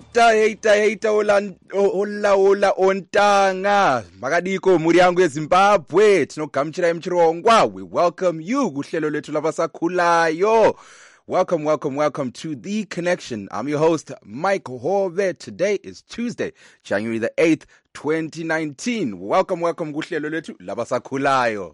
Heita ola ontanga makadiko muri yangu eZimbabwe tinogamuchira mchirongwa. We welcome you kuhlelo lethu labasakhulayo. Welcome to The Connection. I'm your host, Mike Hove. Today is Tuesday, January the 8th, 2019. Welcome kuhlelo lethu labasakhulayo.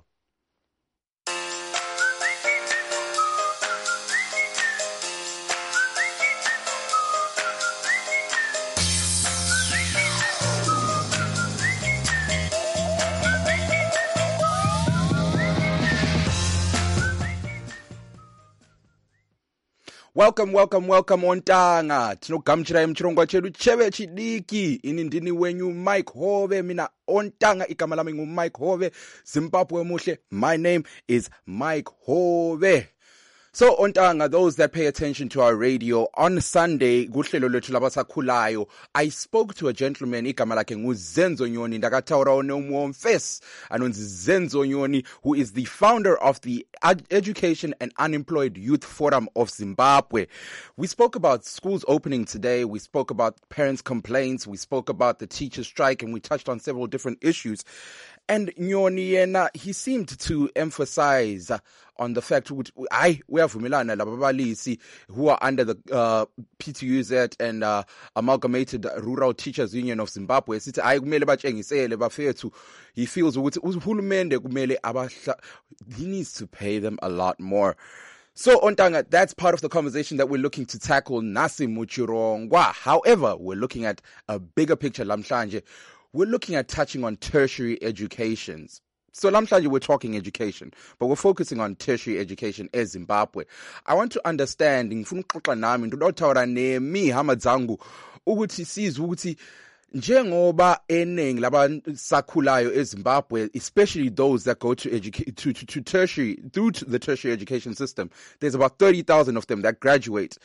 Welcome ontanga. Tinogamuchira mchirongwa chedu cheve chidiki. Ini ndini wenyu Mike Hove. Mina ontanga igama lami ngu Mike Hove. Zimbabwe muhle. My name is Mike Hove. So ontanga, those that pay attention to our radio, on Sunday kuhlelo lethu labasakhulayo, I spoke to a gentleman igama lakhe nguZenzo Nyoni ndakataura nomfes anonzi Zenzo Nyoni, who is the founder of the Education and Unemployed Youth Forum of Zimbabwe. We spoke about schools opening today, we spoke about parents' complaints, we spoke about the teacher strike, and we touched on several different issues. And Nyoni yena, he seemed to emphasize on the fact we are vumelana lababalisi who are under the PTUZ and Amalgamated Rural Teachers Union of Zimbabwe. Sithi kumele batshengisele bafethu. He feels ukuthi uhulumende kumele he needs to pay them a lot more. So ontanga, that's part of the conversation that we're looking to tackle nasi muchirongwa. However, we're looking at a bigger picture lamhlanje. We're looking at touching on tertiary educations. So lamhlanje we're talking education, but we're focusing on tertiary education as Zimbabwe. I want to understand, ngifuna ukuxoxa nami ndodawutawura nemi hamadzangu ukuthi sizwe ukuthi njengoba eningi labasakhulayo eZimbabwe, especially those that go to tertiary through to the tertiary education system, there's about 30,000 of them that graduate.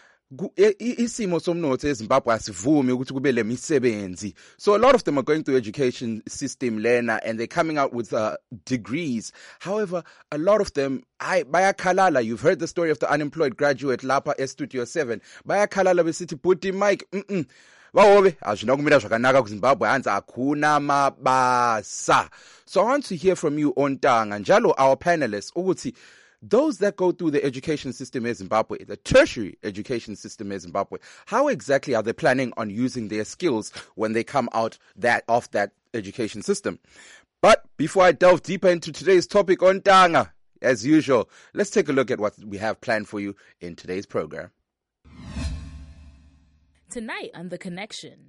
Isimo somnotho eZimbabwe asivumi ukuthi kube le misebenzi. So a lot of them are going through education system learner and they're coming out with degrees. However, a lot of them bayakhalala. You've heard the story of the unemployed graduate lapha eStudio 7. Bayakhalala besithi Bhuti Mike, bawobe azvinokumira zvakanaka kuZimbabwe hanzi akuna mabasa. So I want to hear from you ontanga njalo our panelists ukuthi those that go through the education system in Zimbabwe, the tertiary education system in Zimbabwe, how exactly are they planning on using their skills when they come out of that education system? But before I delve deeper into today's topic on Tanga, as usual, let's take a look at what we have planned for you in today's program. Tonight on The Connection.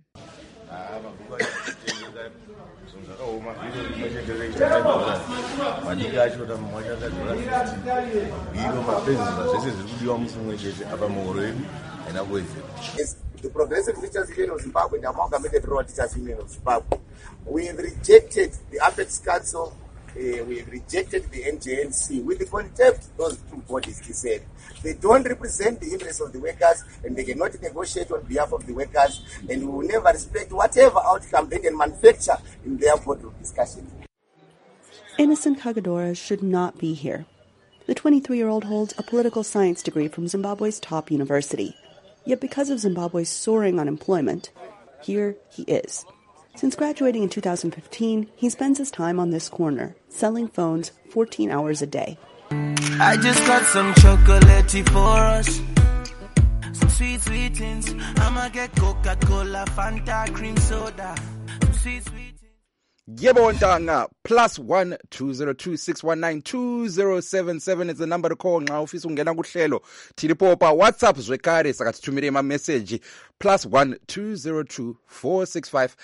The Progressive Teachers Union of Zimbabwe and the Amalgamated Rural Teachers Union of Zimbabwe. We have rejected the Apex Council, we have rejected the NJNC with the contempt those two bodies, he said. They don't represent the interests of the workers and they cannot negotiate on behalf of the workers, and we will never respect whatever outcome they can manufacture in their board of discussion. Innocent Kagadora should not be here. The 23-year-old holds a political science degree from Zimbabwe's top university. Yet because of Zimbabwe's soaring unemployment, here he is. Since graduating in 2015, he spends his time on this corner, selling phones 14 hours a day. I just got some chocolate for us. Some sweet things. I'ma get Coca-Cola, Fanta, cream soda. Some sweet things. Yebo ontanga, +1 202 619 2077 is the number to call nxa ufisa ungena kuhlelo. Tilipopa WhatsApp zwekare sakathumire ma message +1 202 465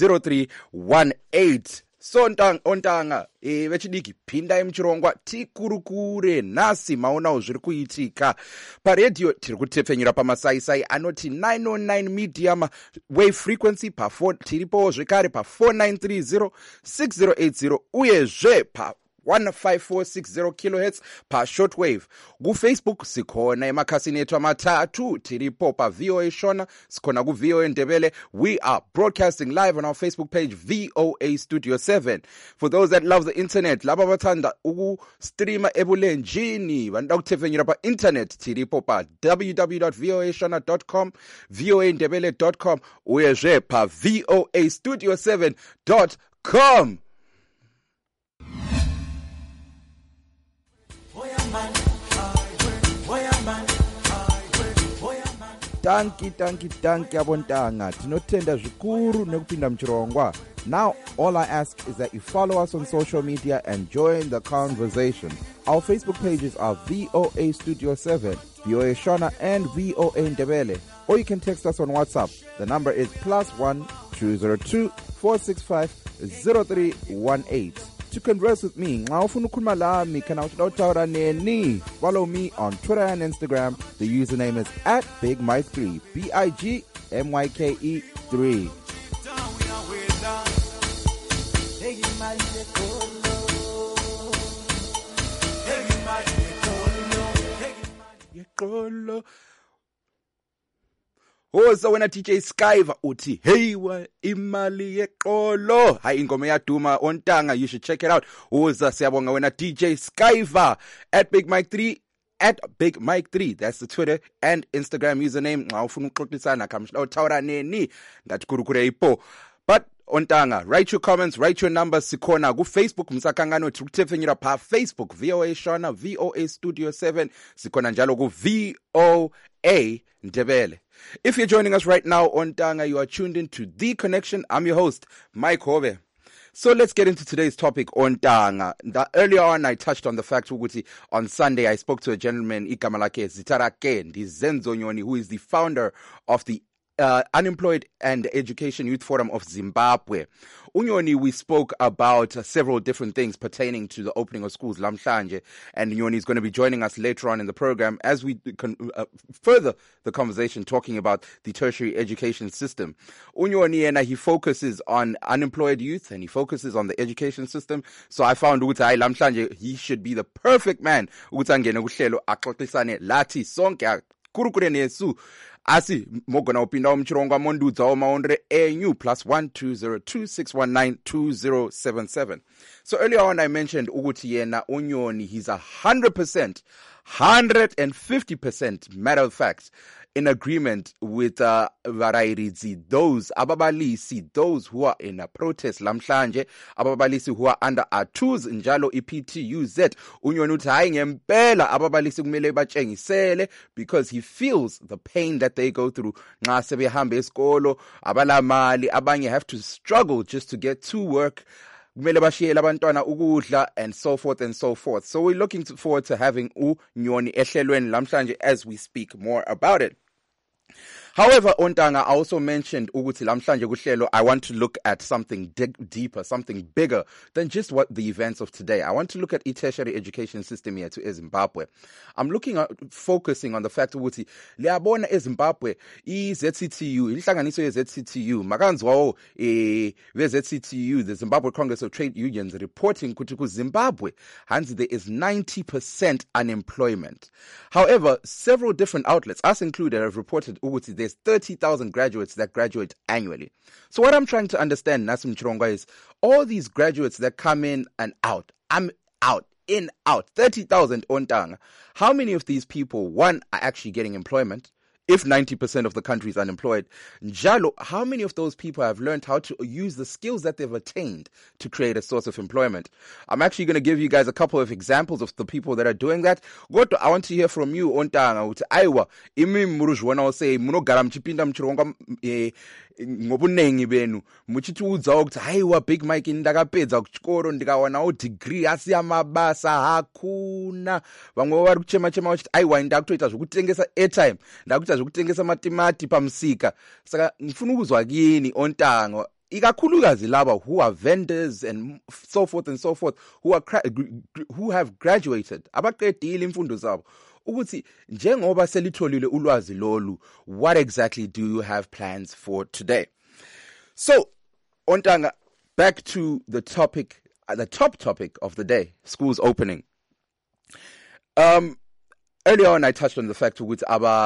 0318. So ontanga vechidiki pinda emchirongwa tikurukure nasi maonao zviri kuitika paredio. Tiri kutepfenyura pamasaisai anoti 909 medium wave frequency tiripo zvekare pa 4930 6080 uyezve pa 15460 kilohertz per shortwave. Facebook sikhona emakhasini ethu amathathu tiripo pa VOA Shona, sikhona ku VOA Ndebele. We are broadcasting live on our Facebook page VOA Studio 7. For those that love the internet, laba bathanda streama ebulenjini, banda ukuthefenyira pa internet tiripo pa www.voashona.com, voandebele.com, uyeje pa voastudio7.com. Tanki abontanga tinotenda zvikuru nekupinda mchirongwa. Now all I ask is that you follow us on social media and join the conversation. Our Facebook pages are VOA Studio 7, VOA Shona and VOA Ndebele. Or you can text us on WhatsApp. The number is +1 202 465 0318. To converse with me, follow me on Twitter and Instagram. The username is @BigMike3, BIGMYKE3. Oza wena DJ Skyver uthi hey wa imali yeqolo. Hayi ingoma yaduma ontanga, you should check it out. Oza siyabonga wena DJ Skyver @BigMike3 @BigMike3. That's the Twitter and Instagram username. Nxa ufuna ukuxoxisana kamhla uthawura neni ngathi kurukure ipo. But ontanga, write your comments, write your numbers. Sikhona ku Facebook msakangano tukutefenyira pa Facebook VOA Shona, VOA Studio 7. Sikhona njalo ku VOA Ndebele. If you're joining us right now on Tanga, you are tuned in to The Connection. I'm your host, Mike Hove. So let's get into today's topic on Tanga. Earlier on, I touched on the fact that on Sunday, I spoke to a gentleman, Ikamalake Zitarake Zenzo Nyoni, who is the founder of the Unemployed and Education Youth Forum of Zimbabwe. Unyoni, we spoke about several different things pertaining to the opening of schools, Lamhlanje, and Unyoni is going to be joining us later on in the program as we further the conversation talking about the tertiary education system. Unyoni, and he focuses on unemployed youth and he focuses on the education system. So I found Utai Lamhlanje, he should be the perfect man. Utangene kuhlelo axoxisane lathi sonke kurukure nesu. Asi mogona upinda umchirongo mondudza omaondre enyu +1 202 619 2077. So earlier on I mentioned ukuthi yena Unyoni, he's 150% matter of fact in agreement with Varairidzi, those ababalisi, those who are in a protest Lamhlanje, ababalisi who are under ATUZ njalo EPTUZ. Unyoni uthi hayi ngempela ababalisi kumele batshengisele, because he feels the pain that they go through nxa sebehambe esikolo, abalamali, abanye have to struggle just to get to work, kumele bashiyele abantwana ukudla, and so forth and so forth. So we're looking forward to having Unyoni ehlelweni Lamhlanje as we speak more about it. However, Ontanga, I also mentioned ukuthi Lamhlanje kuhlelo, I want to look at something deeper, something bigger than just what the events of today. I want to look at the tertiary education system here to Zimbabwe. I'm looking at focusing on the fact ukuthi liyabona eZimbabwe iZCTU, inhlanganiso yeZCTU, makanzwawo weZCTU, the Zimbabwe Congress of Trade Unions, reporting ukuthi kuZimbabwe hansi there is 90% unemployment. However, several different outlets, us included, have reported ukuthi there's 30,000 graduates that graduate annually. So what I'm trying to understand, Nasim Chironga, is all these graduates that come in and out, in, out, 30,000 Ontanga. How many of these people, one, are actually getting employment? If 90% of the country is unemployed, Njalo, how many of those people have learned how to use the skills that they've attained to create a source of employment? I'm actually going to give you guys a couple of examples of the people that are doing that. Goto, I want to hear from you, Ontanga, uthi aiwa, imi murujwana ose, munogara mchipinda mchironga ngobunengi benu, muchithi udza ukuthi aiwa Big Mike ndakapedza kuchikoro ndikawana degree asi amabasa hakuna. Vamwe vari kuchema vachiti aiwa ndakutoita zvokutengesa airtime, ndakuita zvokutengesa matimati pamusika. Saka ndifuna ukuzwa kini Ontanga, ikakhulukazi laba who are vendors and so forth and so forth, who have graduated, abaqedile imfundo zabo, ukuthi njengoba selitholile ulwazi lolu, what exactly do you have plans for today? So Ontanga, back to the topic the top topic of the day, schools opening. Earlier on, I touched on the fact ukuthi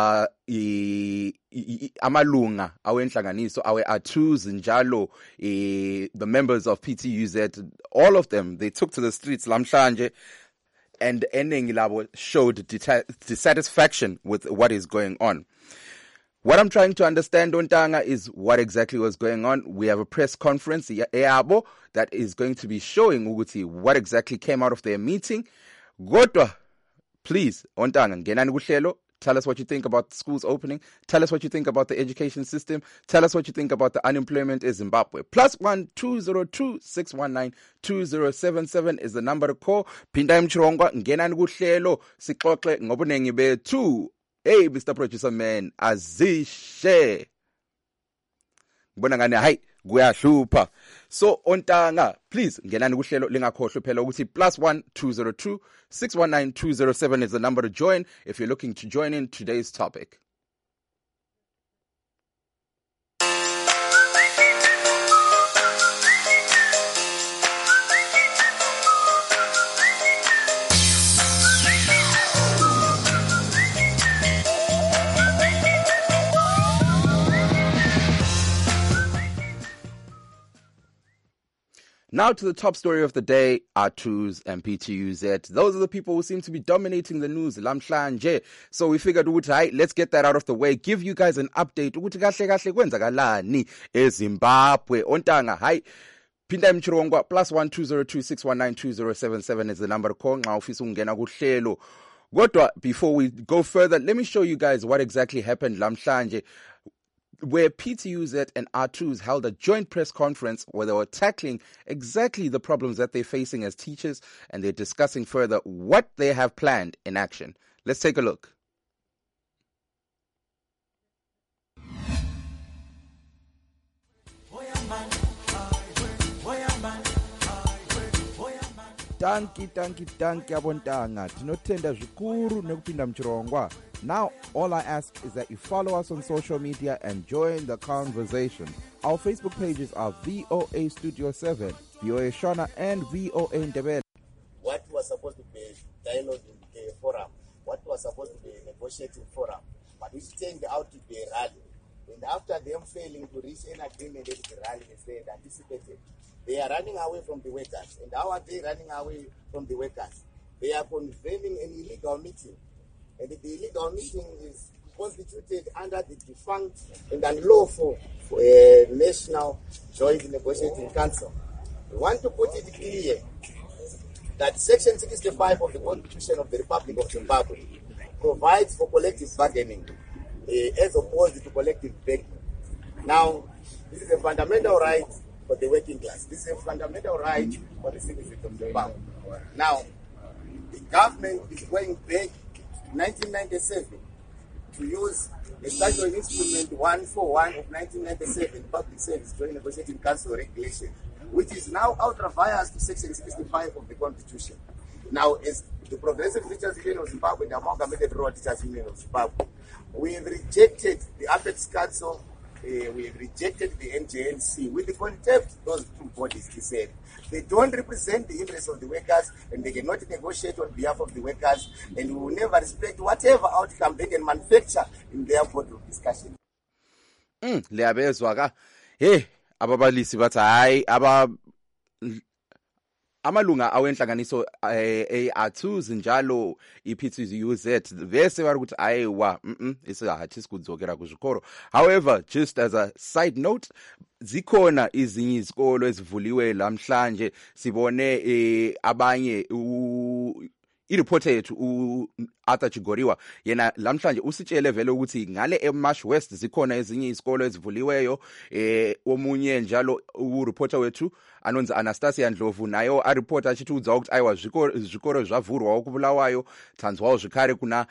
amalunga awenhlanganiso awe-A2s njalo the members of PTUZ, all of them, they took to the streets lamhlanje, and eningi labo showed dissatisfaction with what is going on. What I'm trying to understand, Ontanga, is what exactly was going on. We have a press conference that is going to be showing ukuthi what exactly came out of their meeting. Godwa, please, Ontanga, ngenani kuhlelo. Tell us what you think about schools opening. Tell us what you think about the education system. Tell us what you think about the unemployment in Zimbabwe. +1 202 619 2077 is the number to call. Pinda Mchirongwa, ngenani kuhlelo, sixoxe ngobunengi bethu. Hey, Mr. Producer Man, azishe. Ngibona ngani hayi kuyahlupa. So Ontanga, please ngenani kuhlelo lingakhohlwe phela ukuthi +1 202 619 2077 is the number to join if you're looking to join in today's topic. Now to the top story of the day, A2s and PTUZ. Those are the people who seem to be dominating the news, lamhlanje. So we figured, let's get that out of the way, give you guys an update. Ukuthi kahle kahle kwenzakalani eZimbabwe. Ontanga, hi. Pinda Mchirongwa, +1 202 619 2077 is the number to call. Nxa ufisa ukungena kuhlelo. Kodwa, before we go further, let me show you guys what exactly happened lamhlanje, where PTUZ and A2s held a joint press conference where they were tackling exactly the problems that they're facing as teachers, and they're discussing further what they have planned in action. Let's take a look. Tanki abontanga tinotenda zvikuru nekupinda Mchirongwa. Now all I ask is that you follow us on social media and join the conversation. Our Facebook pages are VOA Studio 7, VOA Shona, and VOA Ndebele. What was supposed to be dialogue in the forum, what was supposed to be a negotiating forum, but it turned out to be a rally. And after them failing to reach an agreement at the rally as they had anticipated, they are running away from the workers. And how are they running away from the workers? They are convening an illegal meeting. And the illegal meeting is constituted under the defunct and unlawful National Joint Negotiating Council. We want to put it clear that Section 65 of the Constitution of the Republic of Zimbabwe provides for collective bargaining as opposed to collective begging. Now, this is a fundamental right for the working class. This is a fundamental right for the citizens of Zimbabwe. Now, the government is going back to 1997 to use the statutory instrument 141 of 1997, Public Service Joint Negotiating Council Regulation, which is now ultra vires to Section 65 of the Constitution. Now, as the Progressive Teachers Union of Zimbabwe, the Amalgamated Rural Teachers Union of Zimbabwe, we have rejected the Apex Council. We have rejected the NJNC with the contempt those two bodies deserve. They don't represent the interests of the workers, and they cannot negotiate on behalf of the workers, and we will never respect whatever outcome they can manufacture in their board of discussion. Liyabezwa ka. Hey, ababalisi bathi hayi amalunga awenhlanganiso A2s njalo iPTUZ vese bari ukuthi ayiwa isihathi sikudzokera kuzvikoro. However, just as a side note, zikhona izinyi izikolo ezivuliwe lamhlanje, sibone abanye ireporter yethu Arthur Chigoriwa yena lamhlanje usitshele vele ukuthi ngale eMarsh West zikhona ezinye izikolo ezivuliweyo. Omunye njalo ureporter wethu anonza Anastasia Ndlovu nayo areporter achithi udza ukuthi ayiwa zvikoro zvavhurwa okubulawayo tanzwawo zvikare kuna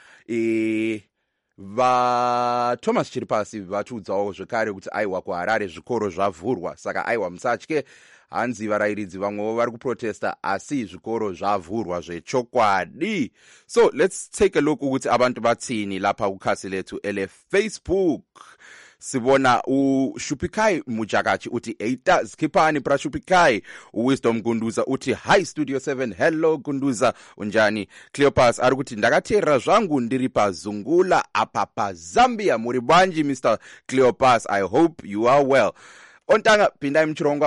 va Thomas Chiripasi vatudzawo zvekare kuti aiwa kuHarare zvikoro zvavhurwa, saka aiwa musatye hanzi varairidzi vamwewo vari kuprotesta asi zvikoro zvavhurwa zvechokwadi. So let's take a look ukuthi abantu bathini lapha kukhasi lethu ele Facebook. sibona uShupikai Mujakachi uthi eita skiphani pra Shupikai, uWisdom Gunduza uthi hi Studio 7, hello Gunduza unjani. Cleopas ari kuti ndakatera zvangu ndiri paZungula apa paZambia, muri bwanji Mr. Cleopas, I hope you are well. Ontanga pindai mchirongwa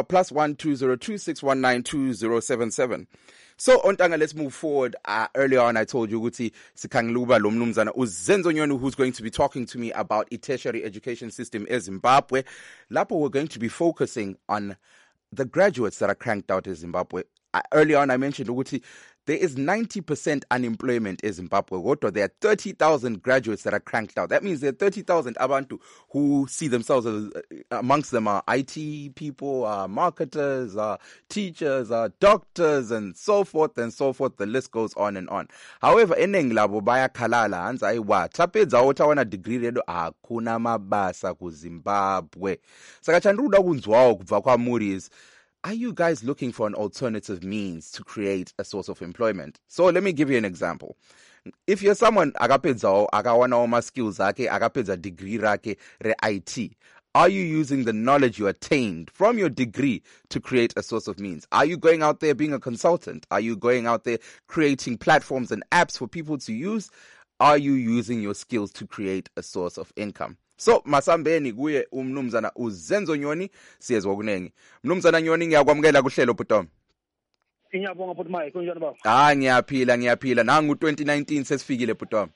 +12026192077. So Ontanga, let's move forward. Earlier on I told you ukuthi sikhangiluba lo mnumzana uZenzo Nyoni, who's going to be talking to me about a tertiary education system in Zimbabwe. Lapho we're going to be focusing on the graduates that are cranked out in Zimbabwe. Earlier on I mentioned ukuthi there is 90% unemployment in Zimbabwe. There are 30,000 graduates that are cranked out. That means there are 30,000 abantu who see themselves as, amongst them are IT people, marketers, teachers, doctors, and so forth and so forth. The list goes on and on. However, eneng labo bayakhalala hanza ayiwa tapedza otawana degree redo hakuna mabasa ku Zimbabwe. Saka chanduda kunzwawo kubva kwamuri is, are you guys looking for an alternative means to create a source of employment? So let me give you an example. If you're someone akapedza akawana oma skills ake, akapedza degree rake re IT, are you using the knowledge you attained from your degree to create a source of means? Are you going out there being a consultant? Are you going out there creating platforms and apps for people to use? Are you using your skills to create a source of income? So masambeni kuye umnumzana uZenzo Nyoni, siyezwa kunengi. Mnumzana Nyoni, ngiyakwamukela kuhlelo Bhutom. Ngiyabonga futhi Mike, kunjani baba? Ngiyaphila. Nangu 2019 sesifikile Bhutom.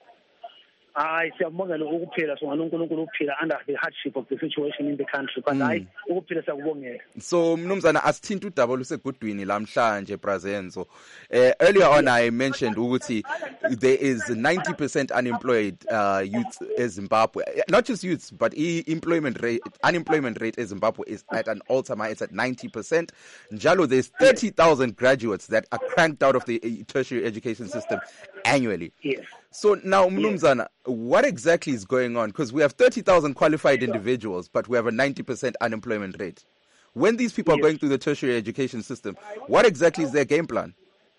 Hayi siyabongela ukuphila so ngalonkulunkulu ukuphila under the hardship of the situation in the country, but hayi ukuphila siyakubongela. So mnumzana asithinta udaba lusegudwini lamhlanje Brazenzo. Earlier on I mentioned ukuthi there is 90% unemployed youth in Zimbabwe. Not just youths, but unemployment rate in Zimbabwe is at an all-time high. It's at 90%. Njalo, there's 30,000 graduates that are cranked out of the tertiary education system annually. Yes. So now, Mnumzana, what exactly is going on? Because we have 30,000 qualified individuals, but we have a 90% unemployment rate. When these people are going through the tertiary education system, what exactly is their game plan?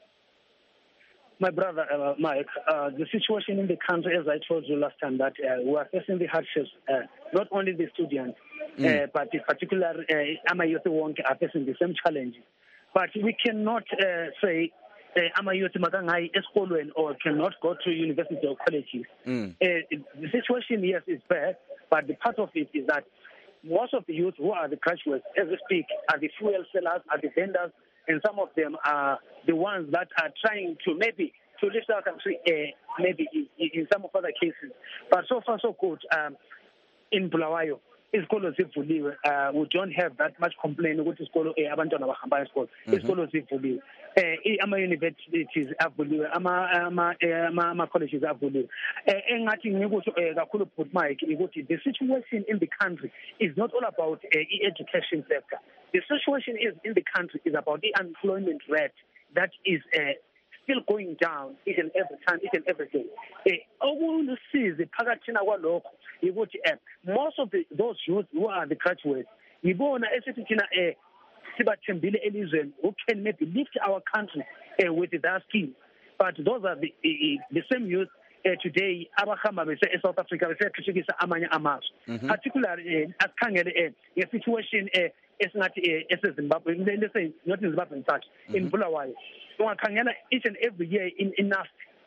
My brother, Mike, the situation in the country, as I told you last time, that we are facing the hardships, not only the students, but in particular, Amayuti Wonke are facing the same challenge. But we cannot say Amayuti Magangai Eskolwen or cannot go to university or colleges. The situation, yes, is bad, but the part of it is that most of the youth who are the graduates, as we speak, are the fuel sellers, are the vendors, and some of them are the ones that are trying to maybe to lift our country, maybe in some of other cases. But so far, so good. In Bulawayo, isikolo zivuliwe. We don't have that much complaint ukuthi isikolo abantwana bahamba esikolo. Isikolo zivuliwe. Ama-universities avuliwe, ama colleges avuliwe. Engathi ngikuthi kakhulu Bhuti Mike ukuthi the situation in the country is not all about education sector. The situation is in the country is about the unemployment rate that is still going down each and every time, each and every day. Okusize phakathina kwalokho ukuthi most of those youth who are the graduates, yibona esithi thina sibathembile elizweni who can maybe lift our country with their skills. But those are the same youth today abahamba bese eSouth Africa besethuthukisa amanye amazwe. Particularly asikhangele ngesituation esingathi eseZimbabwe, let's say not in Zimbabwe in fact, in Bulawayo. Ungakhangela each and every year in enough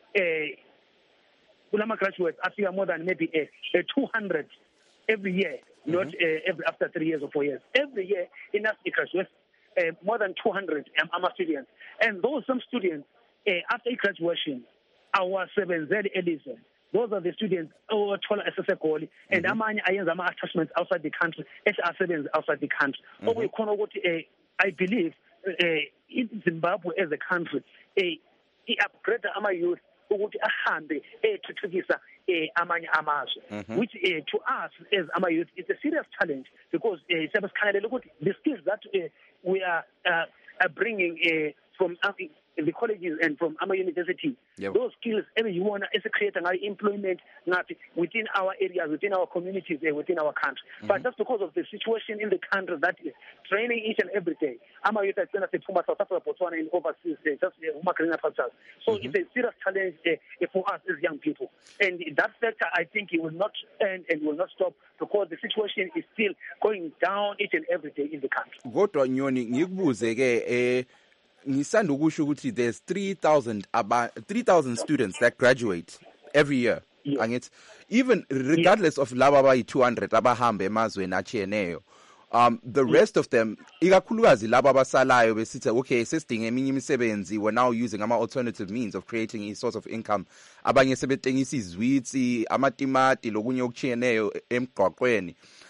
kulama graduates afika more than maybe 200 every year, not every after 3 years or 4 years. Every year enough graduates, more than 200 students. And those some students after graduation our sebenzeli elizwe. Those are the students who are told SSE and amanye ayenza ama-attachments outside the country, asebenza outside the country. I believe in Zimbabwe as a country, i-upgrade ama-youth ukuthi ahambe ethuthukisa amanye amazwe, which to us as ama-youth is a serious challenge because the skills that we are bringing from the colleges and from our university. Yep. Those skills, you want to create an employment within our areas, within our communities, within our country. But just because of the situation in the country that is training each and every day, our youth are going to South Africa, Botswana, and overseas, just so it's a serious challenge for us as young people. And that sector, I think it will not end and will not stop because the situation is still going down each and every day in the country. Kodwa Nyoni ngikubuze ke ngisanda ukusho ukuthi there's 3,000 students that graduate every year. Yeah. Angithi even regardless of laba abayi 200 abahamba emazweni achiyeneyo, the rest of them, ikakhulukazi laba abasalayo besithi okay sesidinga eminye imisebenzi, we're now using ama alternative means of creating a source of income. Abanye sebetengisa izwitsi, amatimati lokunye okuchiyeneyo emgqaqweni.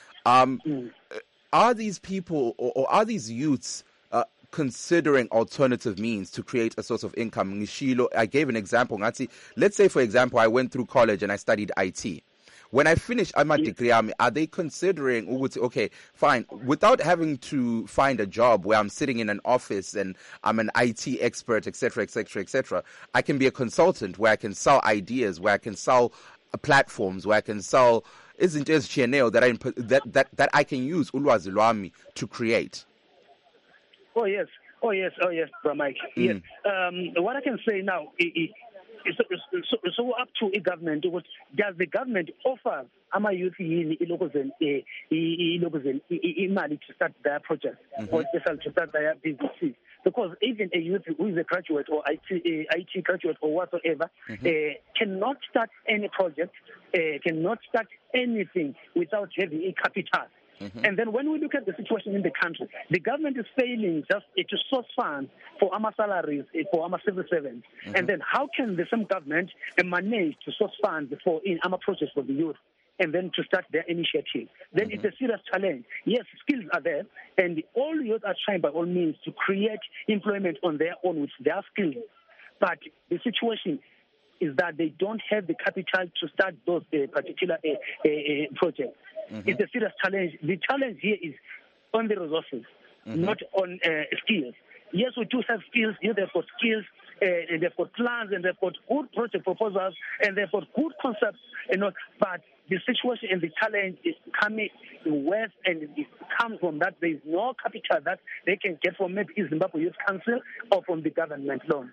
Are these people or are these youths considering alternative means to create a source of income? Ngishilo, I gave an example. Let's say, for example, I went through college and I studied IT. When I finish my degree, are they considering, okay, fine, without having to find a job where I'm sitting in an office and I'm an IT expert, etc., etc., etc., I can be a consultant where I can sell ideas, where I can sell platforms, where I can sell that I can use ulwazi lwami to create. Oh yes, Bro Mike. Yes. What I can say now is so up to a government. Does the government offer ama youth imali to start their projects or to start their businesses? Because even a youth who is a graduate or IT graduate or whatsoever cannot start any project, cannot start anything without having a capital. And then when we look at the situation in the country, the government is failing just to source funds for our salaries, for our civil servants. And then how can the same government manage to source funds for in our projects for the youth and then to start their initiative? Then it's a serious challenge. Yes, skills are there, and all youth are trying by all means to create employment on their own with their skills. But the situation is that they don't have the capital to start those particular projects. It's a serious challenge. The challenge here is on the resources, not on skills. Yes, we do have skills. Yes, they've got skills, and they've got plans, and they've got good project proposals, and they've got good concepts. But the situation and the challenge is coming worse, and it comes from that there is no capital that they can get from maybe Zimbabwe Youth Council or from the government loan.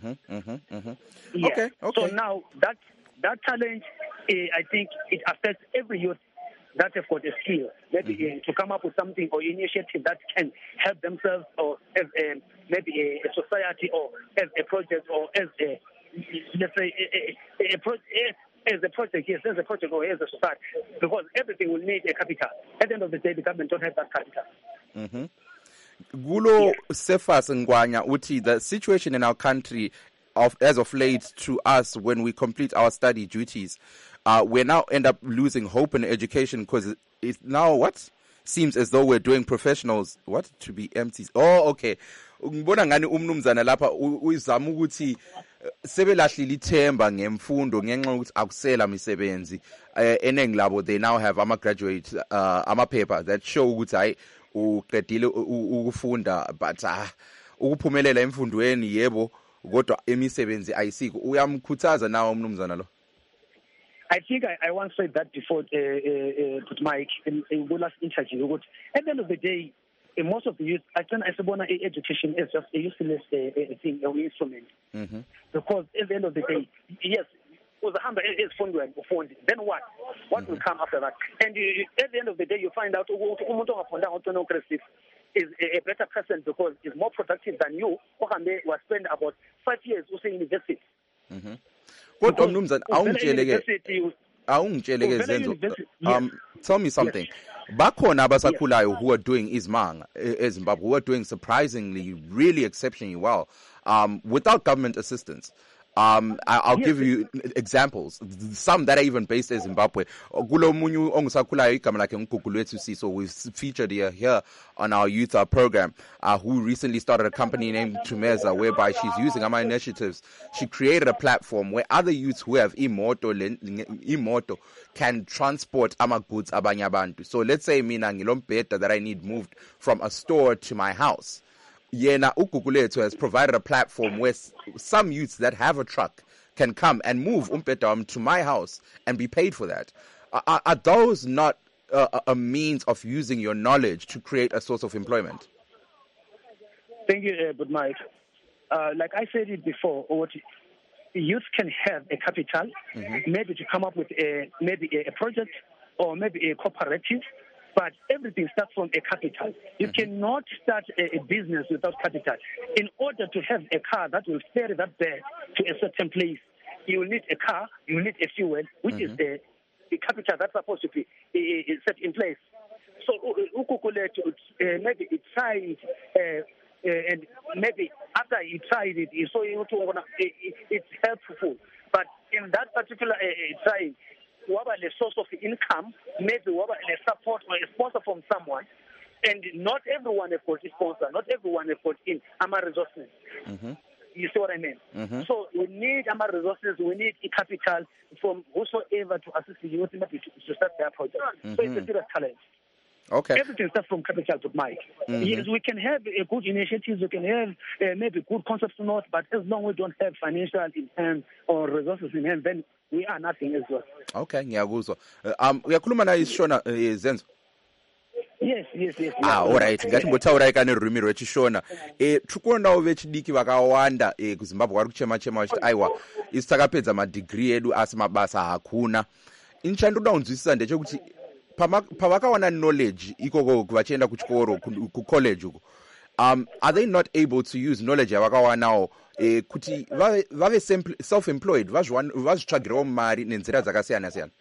Yeah. Okay. So now that challenge, I think it affects every youth that have got a skill, maybe to come up with something or initiative that can help themselves or as maybe a society or as a project or as a, let's say, as a project, yes, as a project or as a society, because everything will need a capital. At the end of the day, the government don't have that capital. Gulo Cephas Ngwanya uthi, the situation in our country as of late to us when we complete our study duties, we now end up losing hope in education because it's now seems as though we're doing professionals to be MCs. Oh, okay. Ngibona ngani umnumzana lapha uyizama ukuthi sebelahlile ithemba ngemfundo ngenxa ukuthi akusela imisebenzi enengi labo. They now have ama-graduate ama-paper that show ukuthi hayi uqedile ukufunda but ukuphumelela emfundweni yebo kodwa imisebenzi ayisikho. Uyamkhuthaza nawe umnumzana lo? I think I once said that before, Mike, in the last interview. At the end of the day, most of the youth, I say education is just a useless thing, an instrument. Because at the end of the day, yes, then what? What will come after that? And at the end of the day, you find out is a better person because he's more productive than you. Ohambe was spend about 5 years in university. Kodwa mnumzana awungitsheleke Zenzo, tell me something. Bakhona abasakhulayo who are doing izimanga eZimbabwe, who are doing surprisingly really exceptionally well without government assistance. I'll give you examples. Some that are even based in Zimbabwe. Gulo munyu ongusakhulayo igama lakhe nguGugulwethu Siso. We've featured here on our youth program, who recently started a company named Tumeza, whereby she's using our initiatives. She created a platform where other youths who have imoto can transport ama goods abanye abantu. So let's say mina ngilombheda that I need moved from a store to my house. Yena Ukukuletu has provided a platform where some youths that have a truck can come and move umbheda to my house and be paid for that. Are those not a means of using your knowledge to create a source of employment? Thank you, but Mike. Like I said it before, what youth can have a capital, maybe to come up with maybe a project or maybe a cooperative, but everything starts from a capital. You cannot start a business without capital. In order to have a car that will ferry that bag to a certain place, you will need a car, you will need a fuel, which is the capital that's supposed to be set in place. So Ukukuletu, maybe it tried, and maybe after he tried it, he saw it's helpful. But in that particular trying, whatever the source of income, maybe whatever the support or a sponsor from someone, and not everyone has got a sponsor, not everyone has got in resources. You see what I mean? So we need resources, we need capital from whosoever to assist the youth to start their project. So it's a serious challenge. Okay. Everything starts from capital, to Mike. Yes, we can have good initiatives, we can have maybe good concepts to note, but as long as we don't have financial in hand or resources in hand, then we are nothing as well. Okay, ngiyakuzwa. Uyakhuluma na isishona Zenzo? Yes. Alright, ngathi ngothaura kane rurimi rwechishona. Tikuonawo vechidiki vakawanda kuZimbabwe vari kuchema vachiti aiwa isi takapedza madegree edu asi mabasa hakuna. Inchandoda kunzwisisa ndechekuti pavakawana knowledge ikoko vachienda kuchikoro kucollege uko, are they not able to use knowledge yavakawanawo kuti vave self-employed, vazvitsvagirawo mari nenzira dzakasiyana siyana?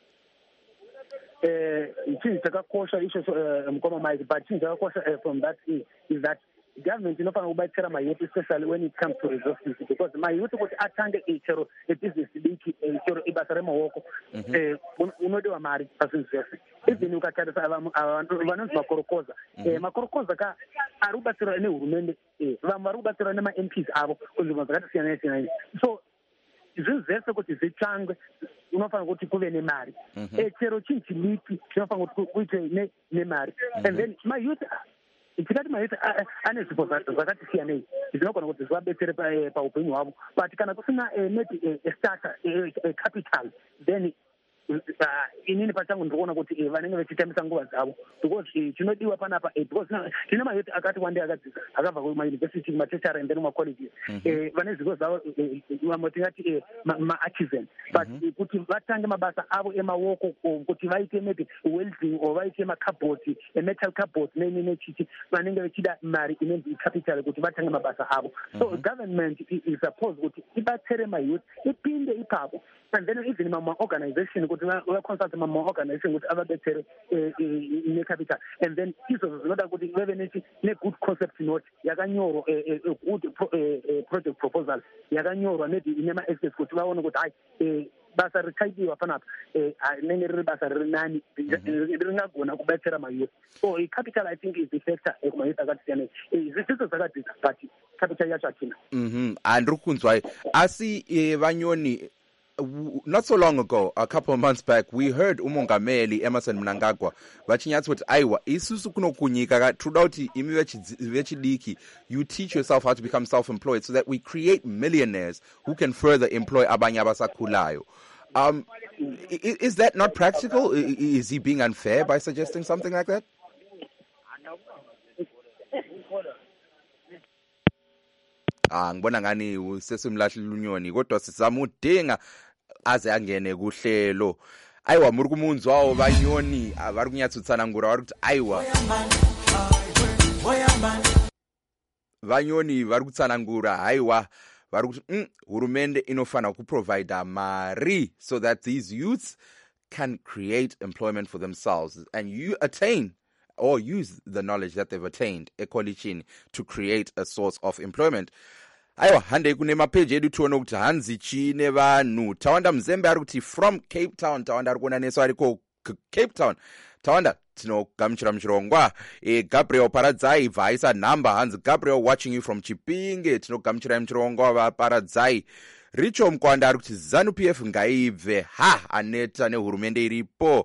Chinhu chakakosha icho mukoma Mike, but chinhu chakakosha from that is that government inofanira kubatsira mayouth, especially when it comes to resources, because mayouth kuti atange chero business diki chero ibasa remaoko unodiwa mari pazvinhu zvese. Even ukatarisa vanonzi makorokoza, makorokoza ka ari kubatsirwa nehurumende, vamwe vari kubatsirwa nema-MPs avo kunzvimbo dzakati siyana. So zvinhu zvese kuti zvitsvangwe unofanira kuti kuve nemari, chero chinhu chidiki chinofanira kuti kuite nemari. And then mayouth, tikati mayouth ane zvipo zvakati siyanei zvinogona kuti zvivabetsere paupenyu hwavo, but kana kusina maybe a starter, a capital, then inini pachangu ndikuona kuti vanenge vachitamisa nguva dzavo, because chinodiwa panapa, because tine mayouth akati wande akadzidza akabva kumayunivhesiti, matechara and then macolleges, vane zvipo zvavo vamwe tingati ma-artisan, but kuti vatange mabasa avo emaoko, kuti vaite maybe welding or vaite makabhoti, metal kabhoti nechiti, vanenge vachida mari inonzi capital kuti vatange mabasa avo. So government is supposed kuti ibatsere mayouth, ipinde ipapo, and then even ma-organization kuti consult ma-organization kuti avabetsere ne-capital, and then izvo zvinoda kuti veve ne-good concept note yakanyorwa, good project proposal yakanyorwa maybe inema-access kuti vaone kuti hayi basa richaidiwa panapa rinenge riri basa riri nani ringagona kubatsira mayouth. So capital I think is the factor kumayouth akasiyana, zvidzidzo zvakadzidza but capital yacho hatina. Handiri kunzwai asi Vanyoni, not so long ago, a couple of months back, we heard umongameli Emmerson Mnangagwa vachinyatsa kuti aiwa isusu kuno kunyika truda kuti imi vechidiki you teach yourself how to become self-employed so that we create millionaires who can further employ abanye abasakhulayo. Is that not practical? Is he being unfair by suggesting something like that? Ngibona ngani usesimlahlile unyoni, kodwa sizamudinga aze angene kuhlelo. Aiwa muri kumunzwawo Vanyoni vari kunyatsotsanangura vari kuti aiwa Vanyoni vari kutsanangura aiwa vari kuti hurumende inofanira kuprovide mari so that these youths can create employment for themselves and you attain or use the knowledge that they've attained ekolishini to create a source of employment. Aiwa handei kune mapeji edu tione kuti hanzi chine vanhu. Tawanda Mzembe ari kuti from Cape Town, Tawanda ari kuona neso ariko Cape Town. Tawanda tinogamuchira muchirongwa. Gabriel Paradzai bvaisa nhamba, hanzi Gabriel watching you from Chipinge, tinogamuchira muchirongwa vaparadzai. Richo Mkwanda ari kuti ZANU PF ngaibve, aneta nehurumende iripo.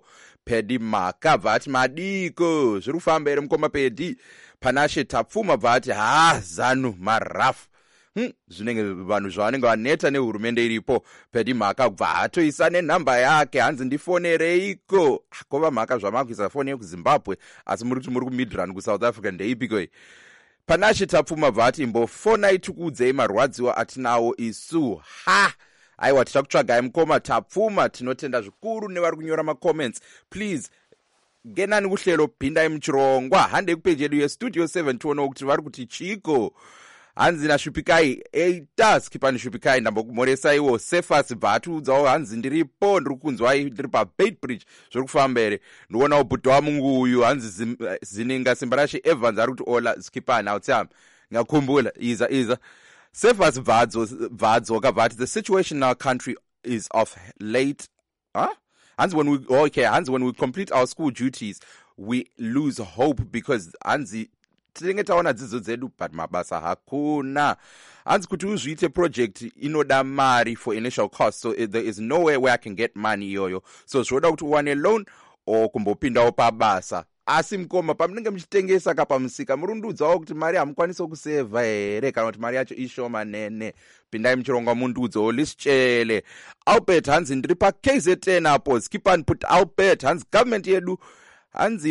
Pedi Maka vati madiko zviri kufamba ere mukoma Pedi. Panashe Tapfuma vati ZANU marafu. Zvinenge vanhu zvavanenge vaneta nehurumende iripo. Pedi Maka kubva atoisa nenhamba yake hanzi ndifonereiko. Kova Maka zvamakuisa foni yekuZimbabwe asi muri kuti muri kuMidrand kuSouth Africa ndeipiko iyi. Panashe Tapfuma vati imbofonai tikuudzei marwadziwo atinawo isu. Aiwa tichakutsvagai mukoma Tapfuma, tinotenda zvikuru nevari kunyora macomments. Please genani kuhlelo pindai muchirongwa handei kupeji yedu yestudio 7 tiono kuti vari kuti chiko. Hanzi naShupikai task pani Shupikai ndambokumoresaiwo Cephas bvatiudzawo hanzi ndiripo ndiri kunzwai ndiri paBait Bridge zviri kufamba ere. Ndionawo bhudho wamungu uyu hanzi Zininga Simbarashe Evans ari kuti ola skipani autsam ngakhumbula iza Cephas Vadzo kavati the situation in our country is of late hanzi when we complete our school duties we lose hope because hanzi tinenge taona dzidzo dzedu but mabasa hakuna. Hanzi kuti uzviite project inoda mari for initial cost, so there is nowhere where I can get money iyoyo, so zvoda kuti uwane loan or kumbopindawo pabasa. Asi mukoma pamunenge muchitengesa kapamusika murundudzawo kuti mari hamukwanisa kuseva here kana kuti mari yacho ishoma nene. Pindai muchirongwa mundudzawo lisichele. Albert hanzi ndiri paKZN apo skipani put Albert hanzi government yedu hanzi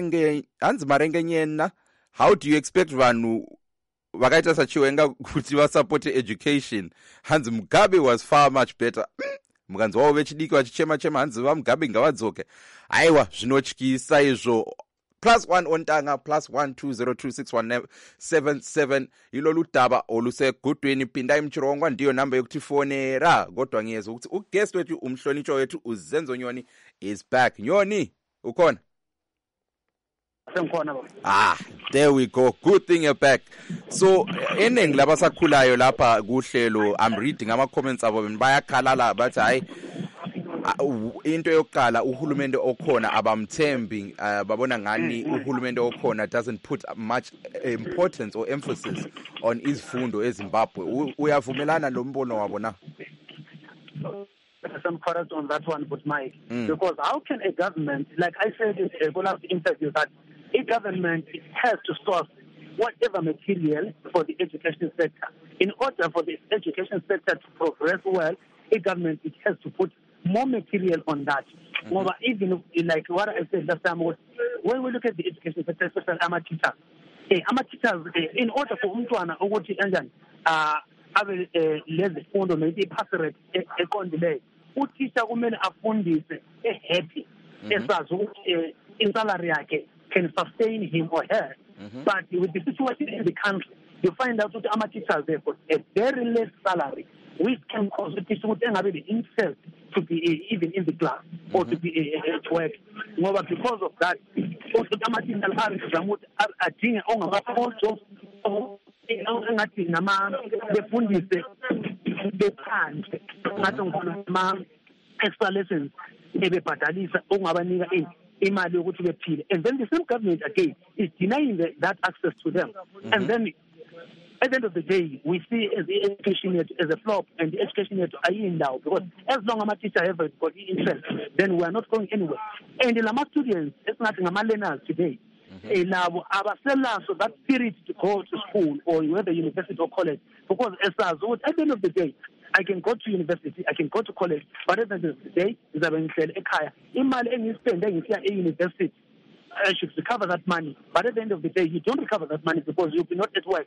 marenge nyena. How do you expect vanhu vakaita sachiwenga kuti vasupport education? Hanzi Mugabe was far much better. Mukanzwawo vechidiki vachichema hanzi vaMugabe ngavadzoke. Aiwa zvinotyisa izvo. +1 ontanga +1 2026 177 ilo ludaba olusekudweni. Pindai muchirongwa ndiyo namba yokutifonera. Kodwa ngiyeza ukuthi uguest wethu umhlonitsho wethu uZenzo Nyoni is back. Nyoni ukhona? There we go. Good thing you're back. So eningi labasakhulayo lapha kuhlelo I'm reading ama-comments abo bayakhalala bathi hayi into yokuqala uhulumende okhona abamthembi babona ngani uhulumende okhona doesn't put much importance or emphasis on izifundo eZimbabwe. Uyavumelana lo mbono wabo na? Some correct on that one, but Mike, because how can a government, like I said in one of the interviews, that a government has to source whatever material for the education sector. In order for the education sector to progress well, a government it has to put more material on that. But even like what I said last time was, when we look at the education sector, especially teachers, in order for umntwana ukuthi enjani abe lezifundo maybe i-pass rate eqondileyo, uthisha kumele afundise happy esazi ukuthi insalary yakhe can sustain him or her. But with the situation in the country, you find out that our teachers have got a very less salary, which can cause the teacher to have the interest to be even in the class or to be at work. But because of that, also the material are doing also ngathi nama befundise bephandle ngathi ngona extra lessons ebebhadalisa ongabanika imali yokuthi bephile, and then the same government again is denying that access to them. And then at the end of the day we see the education as a flop, and the education ayindawo, because as long as my teacher have got interest, then we are not going anywhere. And the lama students, it's not learners today. Now, so that spirit to go to school or whether university or college, because at the end of the day, I can go to university, I can go to college, but at the end of the day, university, I should recover that money. But at the end of the day, you don't recover that money because you'll be not at work.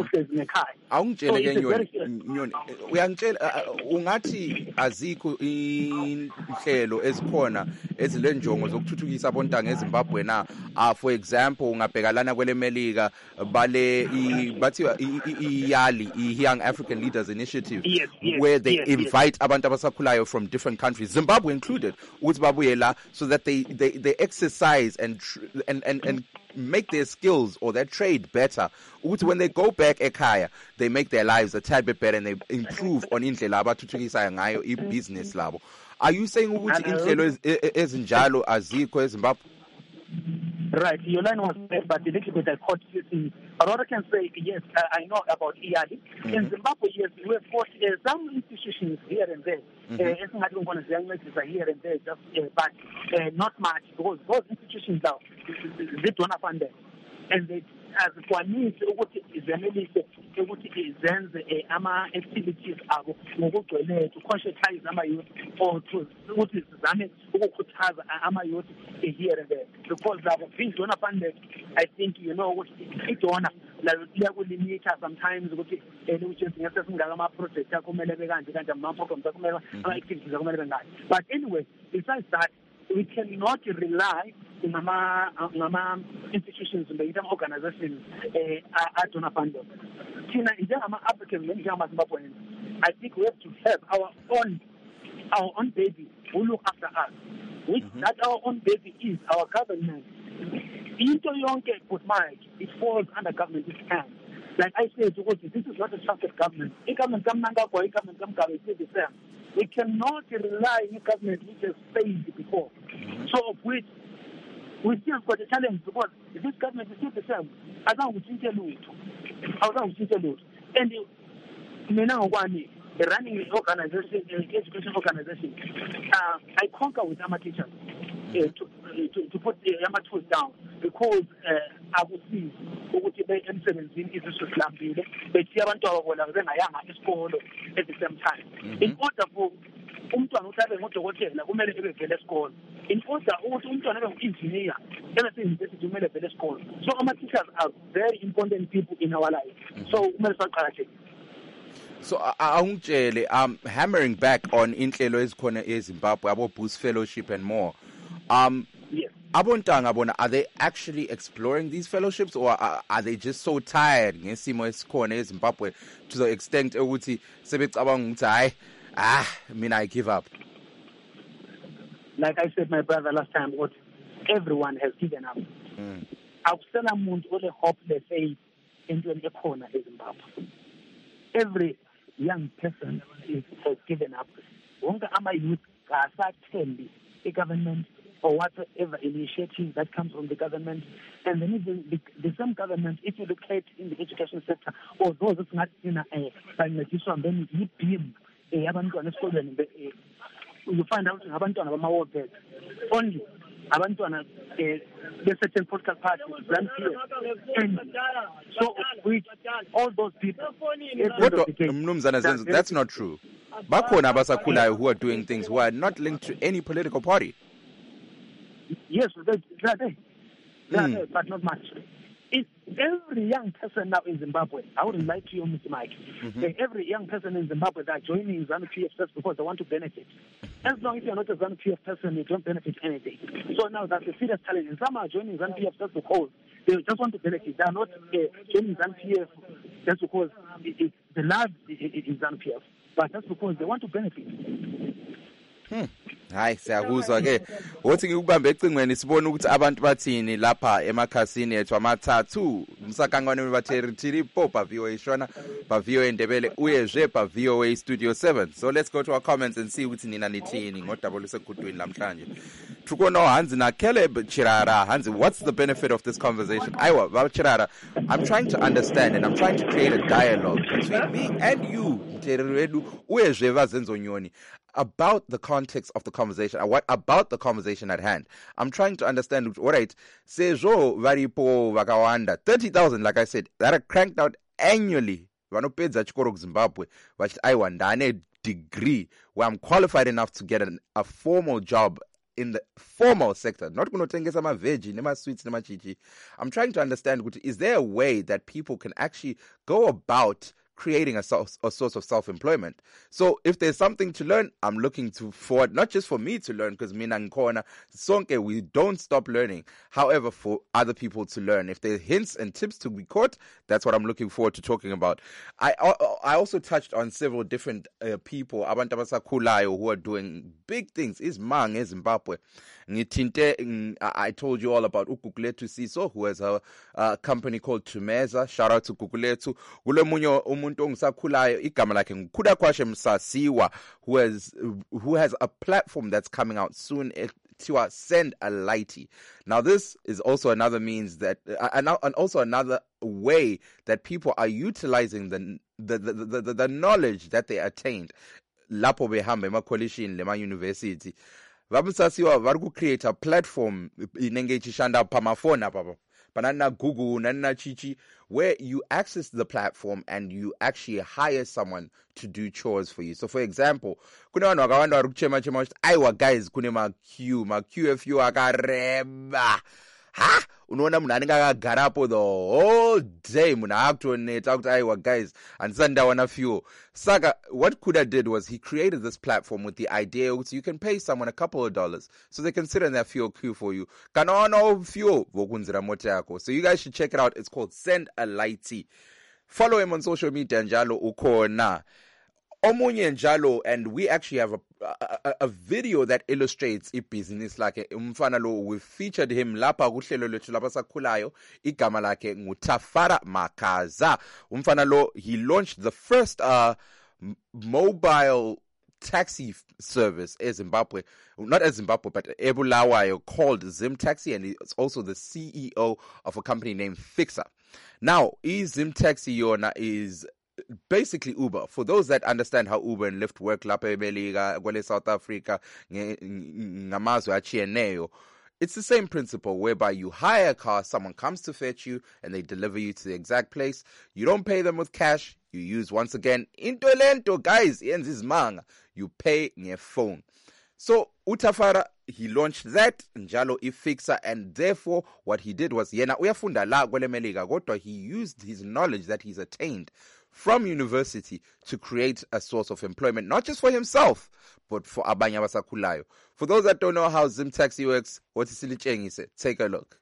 Ungathi azikho inhlelo ezikhona ezilenjongo zokuthuthukisa abontanga eZimbabwe na. For example, ungabhekalana kwele Melika bale bathiwa iYali, Young African Leaders Initiative, where they invite abantu abasakhulayo from different countries, Zimbabwe included, ukuthi babuye la so that they exercise and make their skills or their trade better. When they go back ekhaya, they make their lives a tad bit better and they improve on indlela abathuthukisa ngayo business labo. Are you saying ukuthi inhlelo ezinjalo azikho eZimbabwe? Right, your line was there, but a little bit I caught you. But what I can say, yes, I know about EAD. In Zimbabwe, yes, we have got some institutions here and there. It's not even going to say here and there, just, but not much, because those institutions now, they don't fund them. And they, as kwaninzi ukuthi izemelise ukuthi izenze ama-activities abo ngokugcweleyo to conscientize ama-youth or to ukuthi zizame ukukhuthaza ama-youth here and there, because labo being donor funded, I think ukuthi idonor liyakulimita sometimes ukuthi ukuthi ngese singaka ama-project akumele bekanje kanje ama-programs akumele ama-activities akumele benganje. But anyway, besides that, we cannot rely on institutions and organizations donor funded. Africans, I think we have to have our own baby who look after us. Which that our own baby is our government. Into yonke but Mike, it falls under government's hands. Like I said, this is not a trusted government. Government is the same. We cannot rely on a government which has failed before. So of which we still got a challenge, because this government is still the same. I don't think and running an organization, an education organization, I conquer with our teachers to put the amateurs down, because I would see ukuthi be-emsebenzini izisu zilambile bethiya abantwana bona bengayanga esikolo at the same time. In order for umntwana ukuthi abe ngudokotela kumele ebevele esikolo. In order ukuthi umntwana abe ngu-engineer ebese-university kumele evele esikolo. So ama-teachers are very important people in our life. So kumele saqakatheke. So awungitshele hammering back on inhlelo ezikhona eZimbabwe, abo Boost Fellowship and more. Yes. Abontanga bona, are they actually exploring these fellowships, or are they just so tired ngesimo esikhona eZimbabwe to the extent ukuthi sebecabanga ukuthi hayi I give up? Like I said, my brother, last time, what everyone has given up. Akusela muntu ole hope le faith into ekhona eZimbabwe. Every young person has given up. Wonke ama-youth kasathembi i-government or whatever initiative that comes from the government. And then even the same government, if you look at in the education sector, or those that's not bancediswa then yi-beam abantwana esikolweni, you find out abantwana bama-war beds only abantwana certain political parties run here, and so which all those people. That's not true. Bakhona abasakhulayo who are doing things who are not linked to any political party. Yes, they are there, but not much. It's every young person now in Zimbabwe, I wouldn't lie to you, Mr. Mike, every young person in Zimbabwe that are joining ZANU-PF just because they want to benefit. As long as you're not a ZANU-PF person, you don't benefit anything. So now that's a serious challenge. And some are joining ZANU-PF just because they just want to benefit. They are not joining ZANU-PF just because the love is ZANU-PF, but just because they want to benefit. Hayi siyakuzwa ke wothi ngikubambe ecingweni sibona ukuthi abantu bathini lapha emakhasini ethu amathathu umsakangwane batheri popa VOA Shona ba VOA Ndebele uyezwe ba VOA Studio 7. So let's go to our comments and see ukuthi nina nithini ngodabolo sekudwini namhlanje. Tukona Hanzi na Caleb Chirara. Hanzi, what's the benefit of this conversation? Aiwa Chirara, I'm trying to understand and I'm trying to create a dialogue between me and you about the context of the conversation, what about the conversation at hand. I'm trying to understand, all right, sejo varipo vakawanda 30,000, like I said, that are cranked out annually. Vanopedza chikoro Zimbabwe, but I want a degree where I'm qualified enough to get a formal job in the formal sector. Not going to take some veggie, nema sweets, nema chichi. I'm trying to understand, is there a way that people can actually go about creating a source of self-employment? So if there's something to learn, I'm looking forward, not just for me to learn, because mina nkona sonke, we don't stop learning. However, for other people to learn, if there are hints and tips to be caught, that's what I'm looking forward to talking about. I also touched on several different people, abantu abasakhulayo, who are doing big things. Ismang in Zimbabwe. I told you all about Ukukuletu Siso, who has a company called Tumeza. Shout out to Kukuletu. Umuntu ongisakhulayo igama lakhe nguKhuda Kwashe Msasiwa, who has a platform that's coming out soon, kuthiwa Send a Lighty. Now this is also another means that and also another way that people are utilizing the knowledge that they attained lapho behamba emakolishini lema university. Vabusasiwa vari kucreate a platform inenge ichishanda pamafoni apa panana Google nana chichi, where you access the platform and you actually hire someone to do chores for you. So for example, kune vanhu vakawanda vari kuchema kuti aiwa guys kune ma QFU akareba. Ha, unoona munhu anenge akagarapo the whole day, munhu akutoneta kuti aiwa guys handisati ndawana fuel. Saka what Kuda did was he created this platform with the idea that you can pay someone a couple of dollars so they can sit in their fuel queue for you. Kana no fuel vokunzira mota yako. So you guys should check it out. It's called Send a Lighty. Follow him on social media njalo ukona. Omunye njalo, and we actually have a video that illustrates business like umfana lo. We featured him lapha kuhlelo lethu lapha sakhulayo. Igama lakhe nguTafara Makaza. Umfana lo, he launched the first mobile taxi service in Zimbabwe, not as Zimbabwe, but Ebulawayo, called Zim Taxi, and he's also the CEO of a company named Fixer. Now, Zim Taxi Yona is basically Uber. For those that understand how Uber and Lyft work, lapha eMelika, kwele South Africa, ngamazwe achiyeneyo, it's the same principle whereby you hire a car, someone comes to fetch you, and they deliver you to the exact place. You don't pay them with cash. You use, once again, into lento, guys, manga. You pay nge phone. So Utafara, he launched that, njalo iFixer, and therefore what he did was, yena uyafunda la kwele Melika, kodwa he used his knowledge that he's attained from university to create a source of employment, not just for himself, but for abanye abasakhulayo. For those that don't know how Zim Taxi works, what is Silitsheng said, take a look.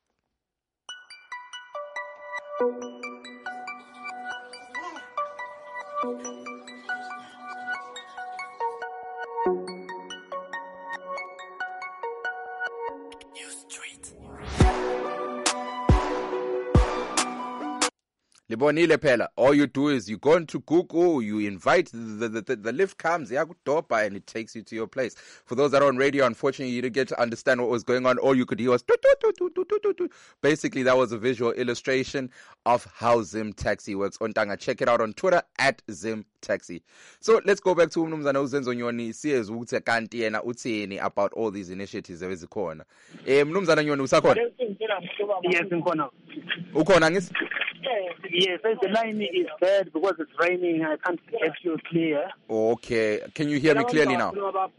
Libonile phela. All you do is you go into Google, you invite, the lift comes, and it takes you to your place. For those that are on radio, unfortunately, you didn't get to understand what was going on. All you could hear was basically that was a visual illustration of how Zim Taxi works. Ontanga, check it out on Twitter at Zim Taxi. So let's go back to Mnumzana Uzenzonyoni, siyez ukuthi kanti yena uthini about all these initiatives ezikhona. Mnumzana Nyoni usakhona? Yes, Nkona. Ukhona ngisi? Yes, the line is bad because it's raining. I can't get you clear. Okay. Can you hear me clearly now?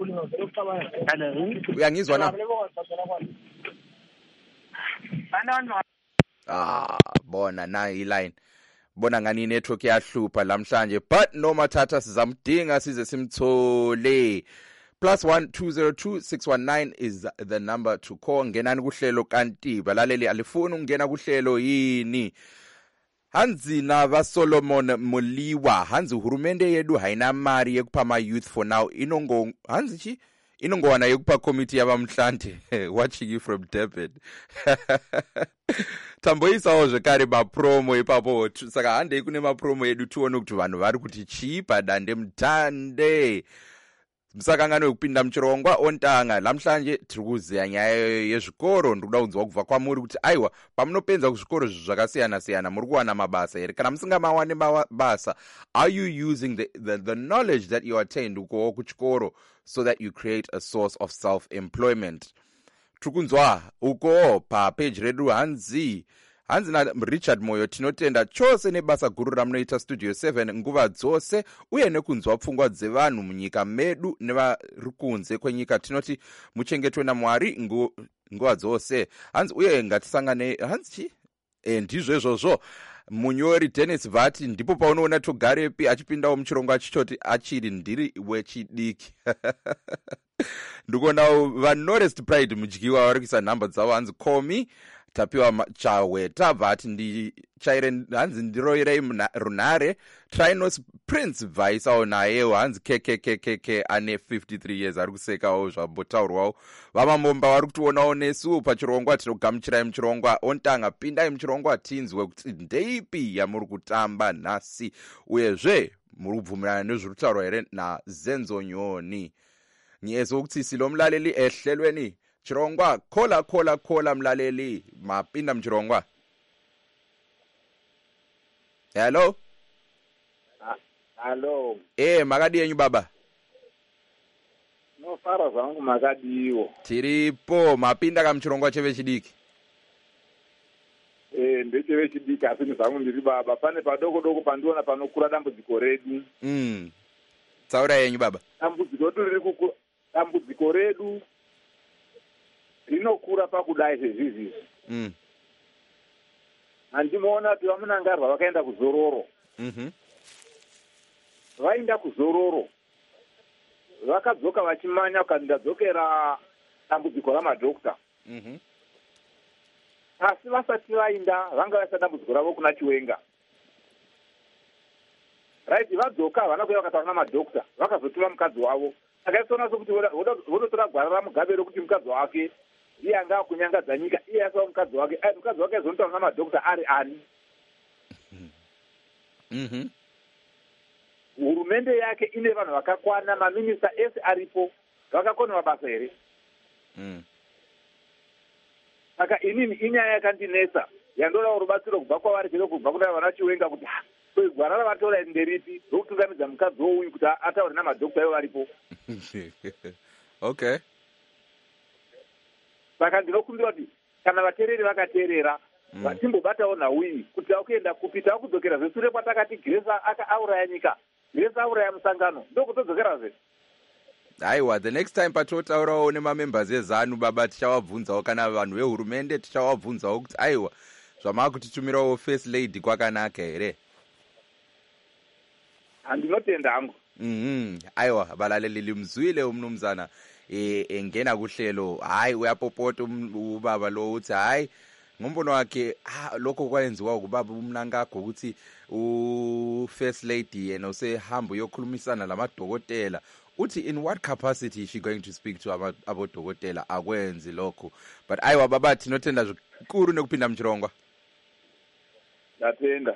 Uyangizwa na? Bona na iline. Bona ngani network yahlupha lamhlanje, but no matata sizamdinga size simthole. +1 202 619 is the number to call. Ngenani kuhlelo kanti balaleli alifuni ungena kuhlelo yini? Hanzi na va Solomon Moliwa, Hanzi hurumende yedu haina mari yekupa ma youth for now. Inongowana yekupa committee ya Mhlante. Watching you from Durban. Tamboisa ozvekare ma promo ipapo. Saka hande kune ma promo yedu tuone kuti vanhu vari kuti chipa dande mutande. Msakangano yekupinda muchirongwa ontanga lamhlanje tiri kuziya nyaya yezvikoro. Ndikuda kunzwa kubva kwamuri kuti aiwa pamunopenza kuzvikoro zvakasiyana siyana muri kuwana mabasa here kana musingamawane mabasa, are you using the knowledge that you attained uko kuchikoro so that you create a source of self-employment? Tiri kunzwa uko papage redu hanzi na Richard Moyo tinotenda chose nebasa guru ramunoita Studio 7 nguva dzose uye nekunzwa pfungwa dzevanhu munyika medu nevari kunze kwenyika. Tinoti muchengetwe naMwari nguva dzose. Hanzi uye ngatisangane hanzi ndizvo izvozvo. Munyori Dennis Vati ndipo paunoona Togarepi achipindawo muchirongwa achitoti achiri ndiri wechidiki. Ndikuona vaNorest Pride mudyiwa vari kuisa nhamba dzavo hanzi komi tapiwa chaweta vati ndichaire hanzi ndiroyerei runare Trinos Prince Vaisawo nayewo hanzi kekekekeke ane 53 years ari kusekawo zvambotaurwawo. Vamambomba vari kutionawo nesuwo pachirongwa tinogamuchirai muchirongwa. Ontanga pindai muchirongwa tinzwe kuti ndeipi yamuri kutamba nhasi uyezve muri kubvumirana nezviri kutaurwa here naZenzo Nyoni. Nyezo ukuthi silomlaleli ehlelweni Chirongwa, khola mlaleli. Mapinda Mchirongwa. Hello? Hello. Makadi yenyu baba? No fara zangu makadiwo. Tiripo, mapinda kamchirongwa cheve chidiki. Ndecheve chidiki asi zangu ndiri baba. Pane padoko pandiona panokura dambudziko redu. Tsaura yenyu baba. Dambudziko redu rinokura pakudai sezvizvi. Handimoona kuti vamunangarwa vakaenda kuzororo. Vaenda kuzororo. Vakadzoka vachimanya kandadzokera dambudziko ramadhokta. Asi vasati vainda vanga vaisa dambudziko ravo kuna Chiwenga. Right, vadzoka vana kuya vakataura namadhokta vakazotuma mukadzi wavo. Akaisona sokuti vodotora gwara raMugabe rokuti mukadzi wake iye anga akunyangadza nyika, iye asava mukadzi wake. Mukadzi wake azonotaura namadhokta ari ani. Hurumende yake ine vanhu vakakwana, maminista ese aripo, vakakona mabasa here. Saka inini inyaya yakandinesa yandoda rubatsiro kubva kwavari chero kubva kuna vana Chiwenga kuti gwara ravatora nderipi rokutungamidza mukadzi wouyu kuti ataure namadhokta ivo varipo. Okay. Saka ndinokumbira kuti kana vateereri vakateerera timbobatawo nhauyi kuti akuenda kupita akudzokera zvesure kwatakati Grace auraya nyika, Grace auraya musangano, ndokutodzokera zve. Aiwa, the next time patotaurawo nemamembers ezanu baba tichavabvunzawo, kana vanhu vehurumende tichavabvunzawo kuti aiwa zvamaakutitumirawo first lady kwakanaka here. Handinotenda hangu. Aiwa, valaleli mzwile umnumzana engena kuhlelo. Hayi uyapopota ubaba lo uthi hayi ngombono wakhe lokho kwayenziwa kubaba umnangagwa ukuthi u-first lady yena usehamba uyokhulumisana lamadokotela. Uthi in what capacity is she going to speak to abodokotela? Akwenzi lokho. But aiwa baba tinotenda zvikuru nekupinda Mchirongwa. Ndatenda.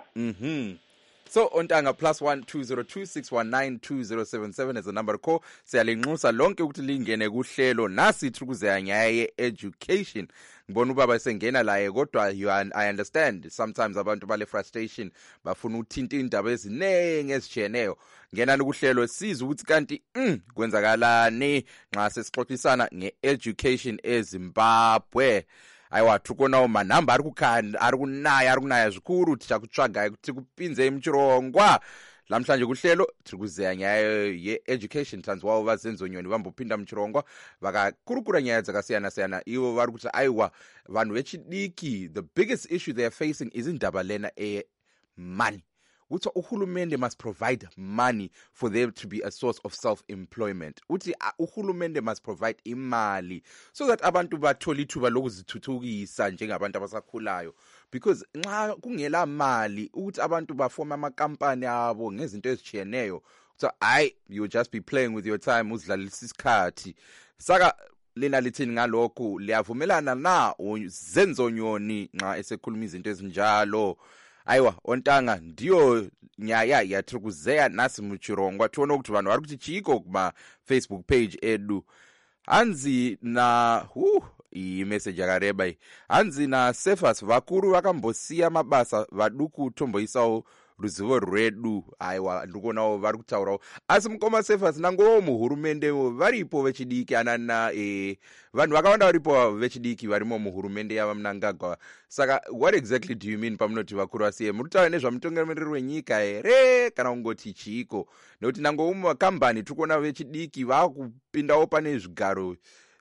So Ontanga +1 202 619 2077 as a number call. Siyalinxusa lonke ukuthi lingene kuhlelo nasi tikuzeya nyaya ye-education. Ngibona ubaba sengena laye kodwa I understand sometimes abantu bale frustration bafuna uthinta indaba ezinenge ezijeneyo. Ngena kuhlelo siza ukuthi kanti kwenzakalani nxa sesixoxisana nge-education eZimbabwe. Aiwa tukona manhamba ari kunaya zvikuru tichakutsvaga kuti kupinze Mchirongwa. Lamhlanje kuhlelo tiri kuzeya nyaya ye-education. Tanzwawo vazenzonyoni vambopinda Mchirongwa vakakurukura nyaya dzakasiyana-siyana. Ivo vari kuti aiwa vanhu vechidiki, the biggest issue they are facing is indaba lena money. Uthi uhulumende must provide money for them to be a source of self-employment. Uthi uhulumende must provide imali so that abantu bathole ithuba lokuzithuthukisa njengabantu abasakhulayo. Because nxa kungela mali ukuthi abantu bafoma amakampani abo ngezinto ezijiyeneyo, so you just be playing with your time uzidlalisa isikhathi. Saka lena lithini ngalokho? Liyavumelana na Zenzonyoni nxa esekhuluma izinto ezinjalo? Aiwa Ontanga ndiyo nyaya yatrikuzeya nasi Mchirongwa. Tuona ukuthi vanhu vari kuti chiko kuma Facebook page edu. Hanzi na message yakareba iyi. Hanzi na Cephas vakuru vakambosiya mabasa vaduku tomboisawo ruzivo rwedu. Aiwa ndikuonawo vari kutaurawo. Asi mukoma Cephas nangowo muhurumende varipo vechidiki anana vanhu vakawanda varipo vechidiki varimo muhurumende yava Mnangagwa. Saka what exactly do you mean pamunoti vakuru vasiye? Muritaura nezvamutongomiriri wenyika here kana kungoti chiko? Nekuti nangowo mumakambani tikuona vechidiki vakupindawo pane zvigaro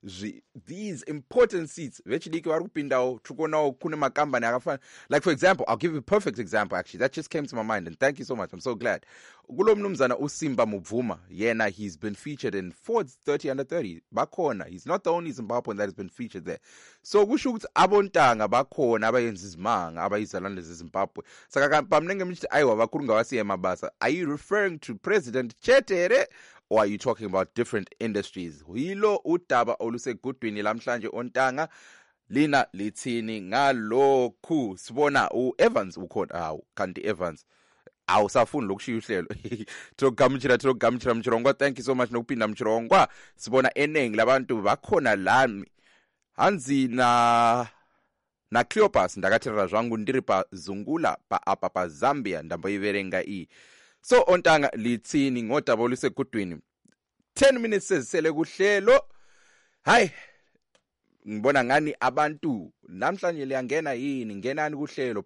these important seats vechidiki vari kupindawo. Tikuonawo kune makambani akafana, like for example, I'll give you a perfect example actually that just came to my mind, and thank you so much, I'm so glad. Kulo mnumzana uSimba Mubvuma yena, he's been featured in Ford's 30 under 30 bakhona. He's not the only Zimbabwean that has been featured there. So kusho ukuthi abontanga bakhona abayenza izimanga abayizalwane zeZimbabwe. Saka pamnenge mnithi aiwa vakuru ngawasiye mabasa. Are you referring to President Chetere or are you talking about different industries? Hilo udaba olusegudwini lamhlanje Ontanga. Lina lithini ngalokhu? Sibona uEvans ukhona. Kanti Evans awusafuni lokushiya uhlelo. Tirogamchira Mchirongwa. Thank you so much nokupinda Mchirongwa. Sibona enengi labantu bakhona lami hanzi na Cleopas ndakateerera zvangu ndiri pazungula apa paZambia ndamboiverenga iyi. So Ontanga litsini ngodaba lusegudwini 10 minutes sezisele kuhlelo. Hayi ngibona ngani abantu namhlanje liyangena yini, ngenani kuhlelo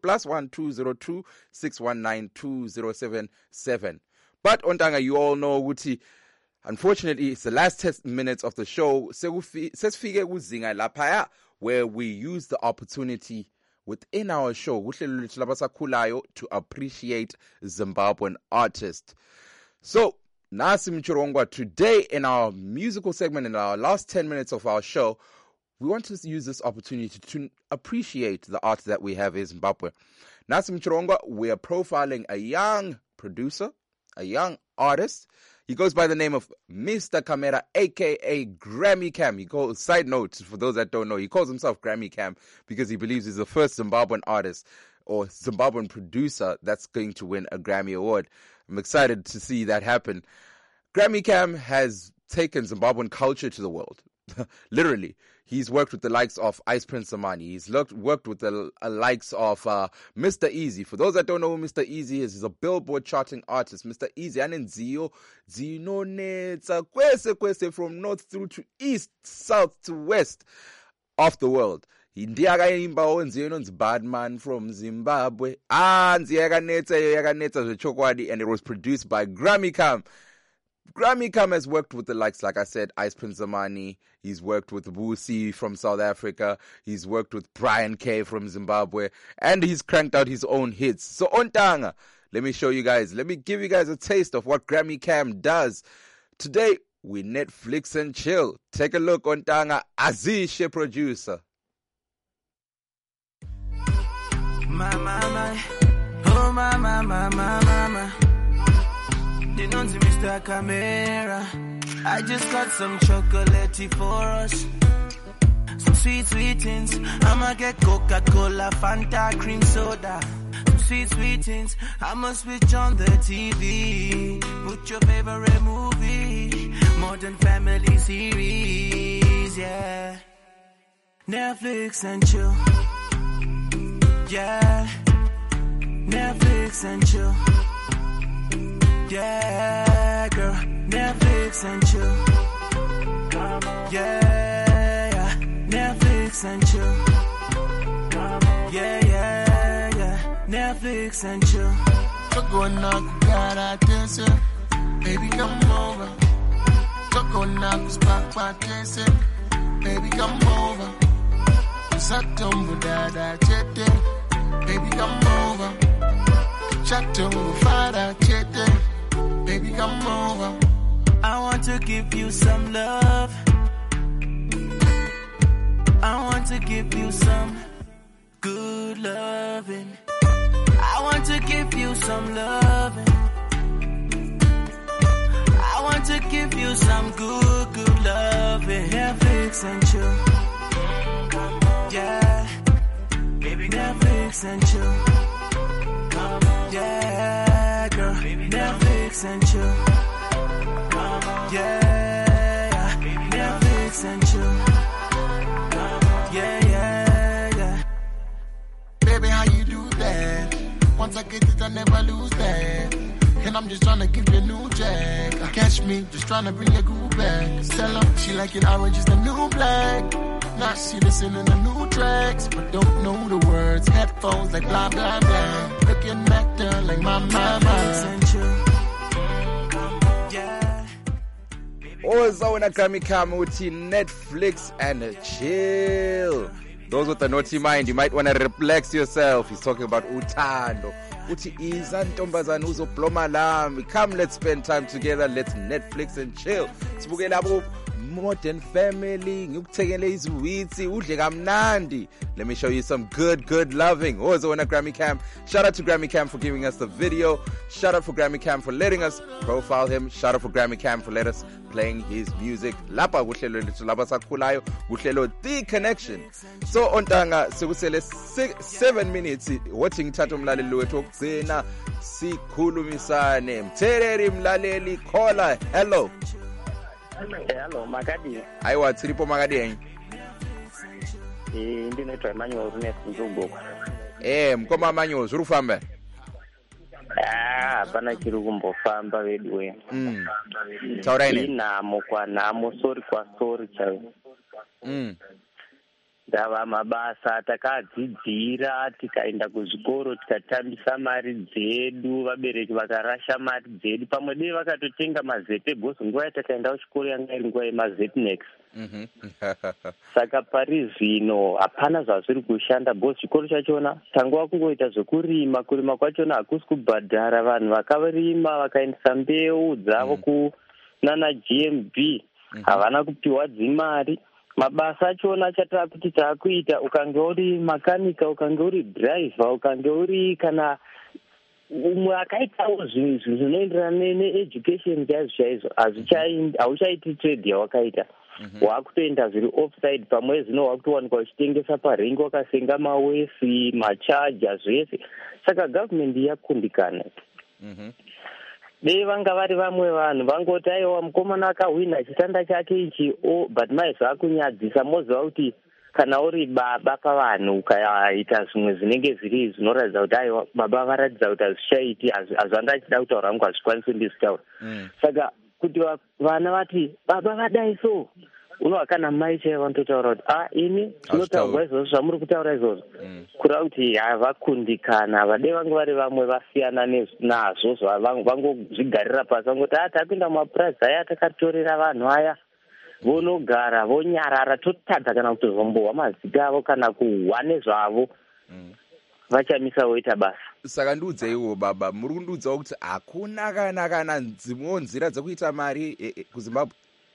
+1 202 619 2077. But Ontanga, you all know ukuthi unfortunately it's the last 10 minutes of the show. Sesifike kuzinga laphaya where we use the opportunity within our show kuhlelo lethu labasakhulayo to appreciate Zimbabwean artists. So nasi Mchirongwa, today in our musical segment, in our last 10 minutes of our show, we want to use this opportunity to appreciate the art that we have in Zimbabwe. Nasi Mchirongwa, we are profiling a young producer, a young artist. He goes by the name of Mr. Camera, a.k.a. Grammy Cam. Side note, for those that don't know, he calls himself Grammy Cam because he believes he's the first Zimbabwean artist or Zimbabwean producer that's going to win a Grammy Award. I'm excited to see that happen. Grammy Cam has taken Zimbabwean culture to the world. Literally. He's worked with the likes of Ice Prince Samani. He's worked with the likes of Mr. Easy. For those that don't know who Mr. Easy is, he's a Billboard charting artist. Mr. Easy, anenziyo zinonetsa kwese from north through to east, south to west of the world. Ndiye akaimba onziyo inonzi Badman from Zimbabwe. Nziyo yakanetsa zvechokwadi, and it was produced by Grammy Cam. Grammy Cam has worked with the likes, like I said, Ice Prince Zamani. He's worked with Wusi from South Africa. He's worked with Brian K from Zimbabwe. And he's cranked out his own hits. So Ontanga, let me show you guys. Let me give you guys a taste of what Grammy Cam does. Today, we Netflix and chill. Take a look, Ontanga. Azishe producer. My. Oh, my. You know to Mr. Camera, I just got some chocolate for us. Some sweet things. I'ma get Coca-Cola, Fanta, cream soda. Some sweet things. I'ma switch on the TV. Put your favorite movie. Modern Family series, yeah. Netflix and chill. Yeah. Netflix and chill. Yeah, girl, Netflix and chill. Yeah, Netflix and chill. Yeah, Netflix and chill. Choco knock, gotta dance it. Baby, come over. Choco knock, spark, dance it. Baby, come over. Satumbu dada chete. Baby, come over. Chatumbu fada chete. Baby, come over. I want to give you some love. I want to give you some good loving. I want to give you some loving. I want to give you some good loving. Netflix and chill. Yeah. Baby, Netflix and chill. Yeah, girl. Netflix and chill. Yeah, Netflix and chill. Yeah. Baby, how you do that? Once I get it, I never lose that. And I'm just trying to give you a new jack. Catch me, just trying to bring your groove back. Stella, she like it orange is the new black. Now she listening to new tracks, but don't know the words. Headphones like blah, blah, blah. Looking back there like my mama. Ozawona Grammy Cam uthi Netflix and chill. Those with the naughty mind, you might want to relax yourself. He's talking about uthando. Uthi iza ntombazana uzobloma lami. Come, let's spend time together. Let's Netflix and chill. Sibukela abo Modern Family, ngikuthekele izwitsi udle kamnandi. Let me show you some good loving. Ozawona Grammy Cam. Shout out to Grammy Cam for giving us the video. Shout out for Grammy Cam for letting us profile him. Shout out for Grammy Cam for letting us playing his music. Lapa kuhlelo lethu labasakhulayo, kuhlelo The Connection. So Ontanga sekusele 7 minutes watching ngithatha umlaleli wethu okugcina sikhulumisane. Mthereri mlaleli caller. Hello. Hello, Makadi. Aiwa tsiripo Makadi. Ndinoitwa Emmanuel Runes Nzugoko. Mukoma Emmanuel zviri kufamba? Hapana chiri kumbofamba vedu we. Taurai ne. Inhamo kwanhamo, sori kwasori chaivo. Ndava mabasa takadzidzira, tikaenda kuzvikoro tikatambisa mari dzedu, vabereki vakarasha mari dzedu, pamwe dei vakatotenga mazete bhosi nguva yatakaenda kuchikoro yanga iri nguva yemazetnex. Saka pari zvino hapana zvazviri kushanda bhosi. Chikoro chachona tanguva kungoita zvekurima, kurima kwachona hakusi kubhadhara vanhu vakarima vakaendesa mbeu dzavo kunana GMB, havana kupiwa dzimari. Mabasa achona chatakuti taakuita, ukange uri makanika, ukange uri driver, ukange uri kana umwe akaitawo zvinhu zvinoenderana needucation chaizvo hauchaiti trade yawakaita. Wakutoenda zviri offside, pamwe zvino wakutowanikwa uchitengesa parengi wakasenga mawesi, machaja zvese. Saka government yakundikana. Dei vanga vari vamwe vanhu vangoti aiwa mukomana akahwina chitanda chake ichi but maizvakunyadzisa moziva kuti kana uri baba pavanhu ukaita zvimwe zvinenge zviri zvinoratidza kuti aiwa baba varatidza kuti hazvichaiti, hazvandachida kutaura hangu hazvikwanisi ndizvitaura. Saka kuti vana vati baba vadai so, unowa kana mai chaivo vanototaura kuti ini tinotaurwa izvozvo zvamuri kutaura izvozvo, kureva kuti havakundikana. Vadei vange vari vamwe vasiyana nazvo vangozvigarira pasi, vangoti tapinda mumapurazi aya takatorera vanhu aya vonogara vonyarara, totadza kana kutozombohwa mazita avo kana kuhwa nezvavo, vachamisa voita basa. Saka ndiudzeiwo baba, muri kundiudzawo kuti hakuna kana dzimwewo nzira dzekuita mari kuZimbabwe?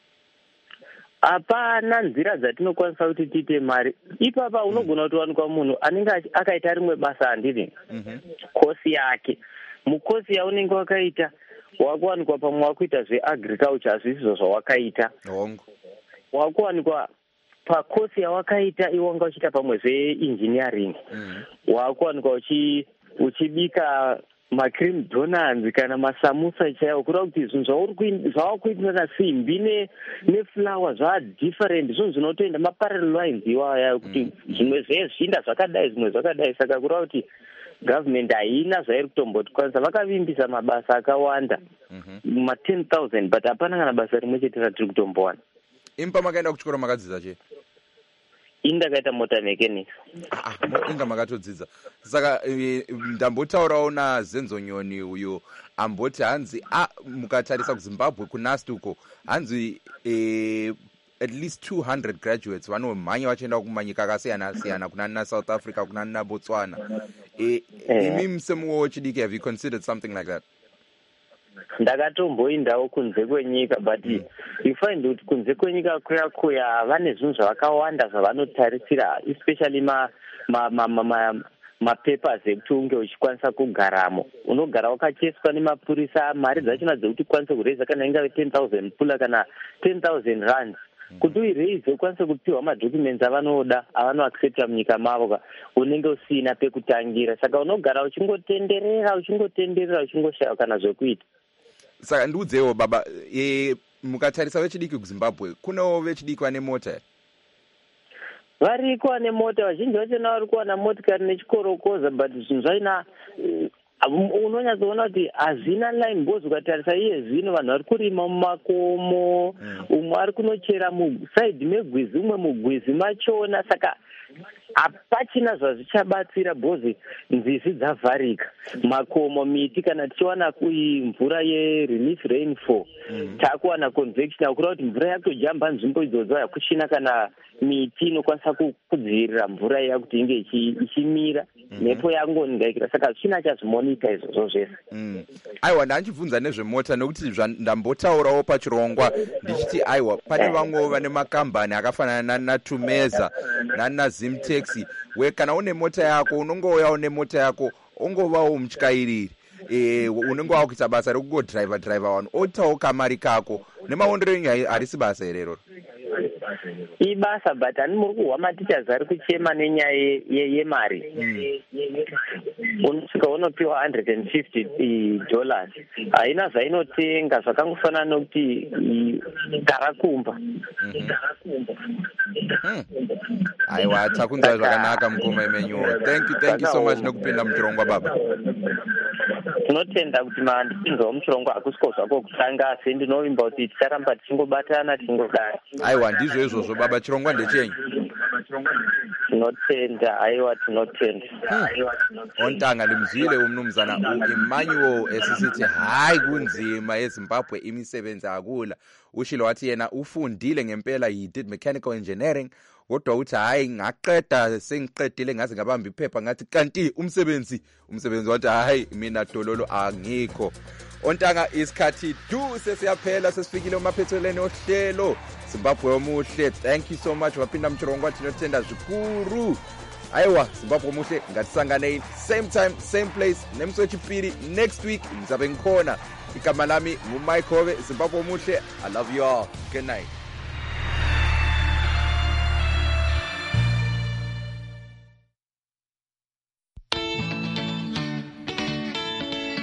Hapana nzira dzatinokwanisa kuti tiite mari. Ipapa unogona kutowanikwa munhu anenge akaita rimwe basa handiri kosi yake. Mukosi yaunenge wakaita wakuwanikwa pamwe wakuita zveagriculture, hazvisizvo zvawakaita. Wakuwanikwa pakosi yawakaita iwe wanga uchiita pamwe zveengineering. Wakuwanikwa uchibika macream donuts kana masamusa chaiwo, kureva kuti zvinhu zvavakuitira nasimbi neflower zvadifferent, zvinhu zvinotoenda maparallel lines iwaya, kuti zvimwe zvezvinda zvakadai zvimwe zvakadai. Saka kureva kuti government haina zvairi kutombotokwanisa. Vakavimbisa mabasa akawanda ma10,000 but hapana kana basa rimwe chete ratiri kutombowana. Impa makaenda kuchikoro makadzidza chii? Indakaita mota mechanics. Inga makatodzidza. Saka ndambotaurawo naZenzo Nyoni uyo amboti hanzi mukatarisa kuZimbabwe kunasti uko hanzi at least 200 graduates vanomhanya vachienda kumanyika akasiyana-siyana, kunana South Africa, kunana Botswana. Imi semuwo chidiki, have you considered something like that? Ndakatomboindawo kunze kwenyika, but you find kuti kunze kwenyika kuya vane zvinhu zvakawanda zvavanotarisira, especially mapapers ekuti unge uchikwanisa kugaramo. Unogara wakacheswa nemapurisa, mari dzachona dzekuti ukwanise kureza kana ingave 10,000 pula kana 10,000 rands. Kuti uiraise ukwanise kupiwa madocuments avanoda, avanoaccepta munyika mavo, unenge usina pekutangira. Saka unogara uchingotenderera uchingoshaya kana zvekuita. Saka ndiudzeiwo baba, mukatarisa vechidiki kuZimbabwe, kunewo vechidiki vane mota? Variko vane mota, vazhinji vachona vari kuwana motikari nechikorokoza, but zvinhu zvaina unonyatsoona kuti hazvina line bos. Ukatarisa iye zvino vanhu vari kurima mumakomo, umwe ari kunochera musaidhi megwizi, umwe mugwizi machona. Saka hapachina zvazvichabatsira bhozi, nzizi dzavharika, makomo, miti. Kana tichiwana mvura yerelief rainfall, taakuwana convection, akureva kuti mvura yakutojamba nzvimbo idzodzo, hakuchina kana miti inokwanisa kudzivirira mvura iya kuti inge ichimira, mhepo yangoningaikira. Saka zvichina chazvimonita izvozvo zvese. Aiwa, ndanchibvunza nezvemota nekuti ndambotaurawo pachirongwa ndichiti aiwa, pane vamwewo vane makambani akafanana naTumeza naZimtaxi, kana une mota yako unongoyawo nemota yako, ungovawo mutyairiri, unenge wakuita basa rekungodriver vanhu, otawo kamari kako. Nemaondero enyu harisi basa irero? ibasa but ani muri kuhwa matichers ari kuchema nenyaya yemari. Unosvika unopiwa $150. Haina zvainotenga zvakangofanana nokuti garakumba. Aiwa takunzwa zvakanaka mukoma imenyu. Thank you so much nokupinda muchirongwa baba. Tinotenda kuti mandipinzawo muchirongwa hakusiko zvako kutanga asi ndinovimba kuti ticharamba tichingobatana tichingodai. Aiwa ndizvo izvozvo baba, chirongwa ndechenyu. Tinotenda, aiwa tinotenda. Ontanga ndimzwile umnumzana u-Emmanuel esisithi hayi kunzima eZimbabwe imisebenzi akula. Ushilo wathi yena ufundile ngempela, he did mechanical engineering, kodwa uthi hayi ngaqeda sengiqedile ngaze ngabamba iphepha ngathi kanti umsebenzi wathi hayi mina dololo angikho. Ontanga isikhathi sesiyaphela, sesifikile emaphethelweni ohlelo Zimbabwe omuhle. Thank you so much waphinda mchirongwa tinotenda zvikuru. Aiwa Zimbabwe omuhle ngatisangane same time same place nemsochipiri next week ngizabe ngikhona. Igama lami nguMike Hove. Zimbabwe omuhle. I love you all. Good night.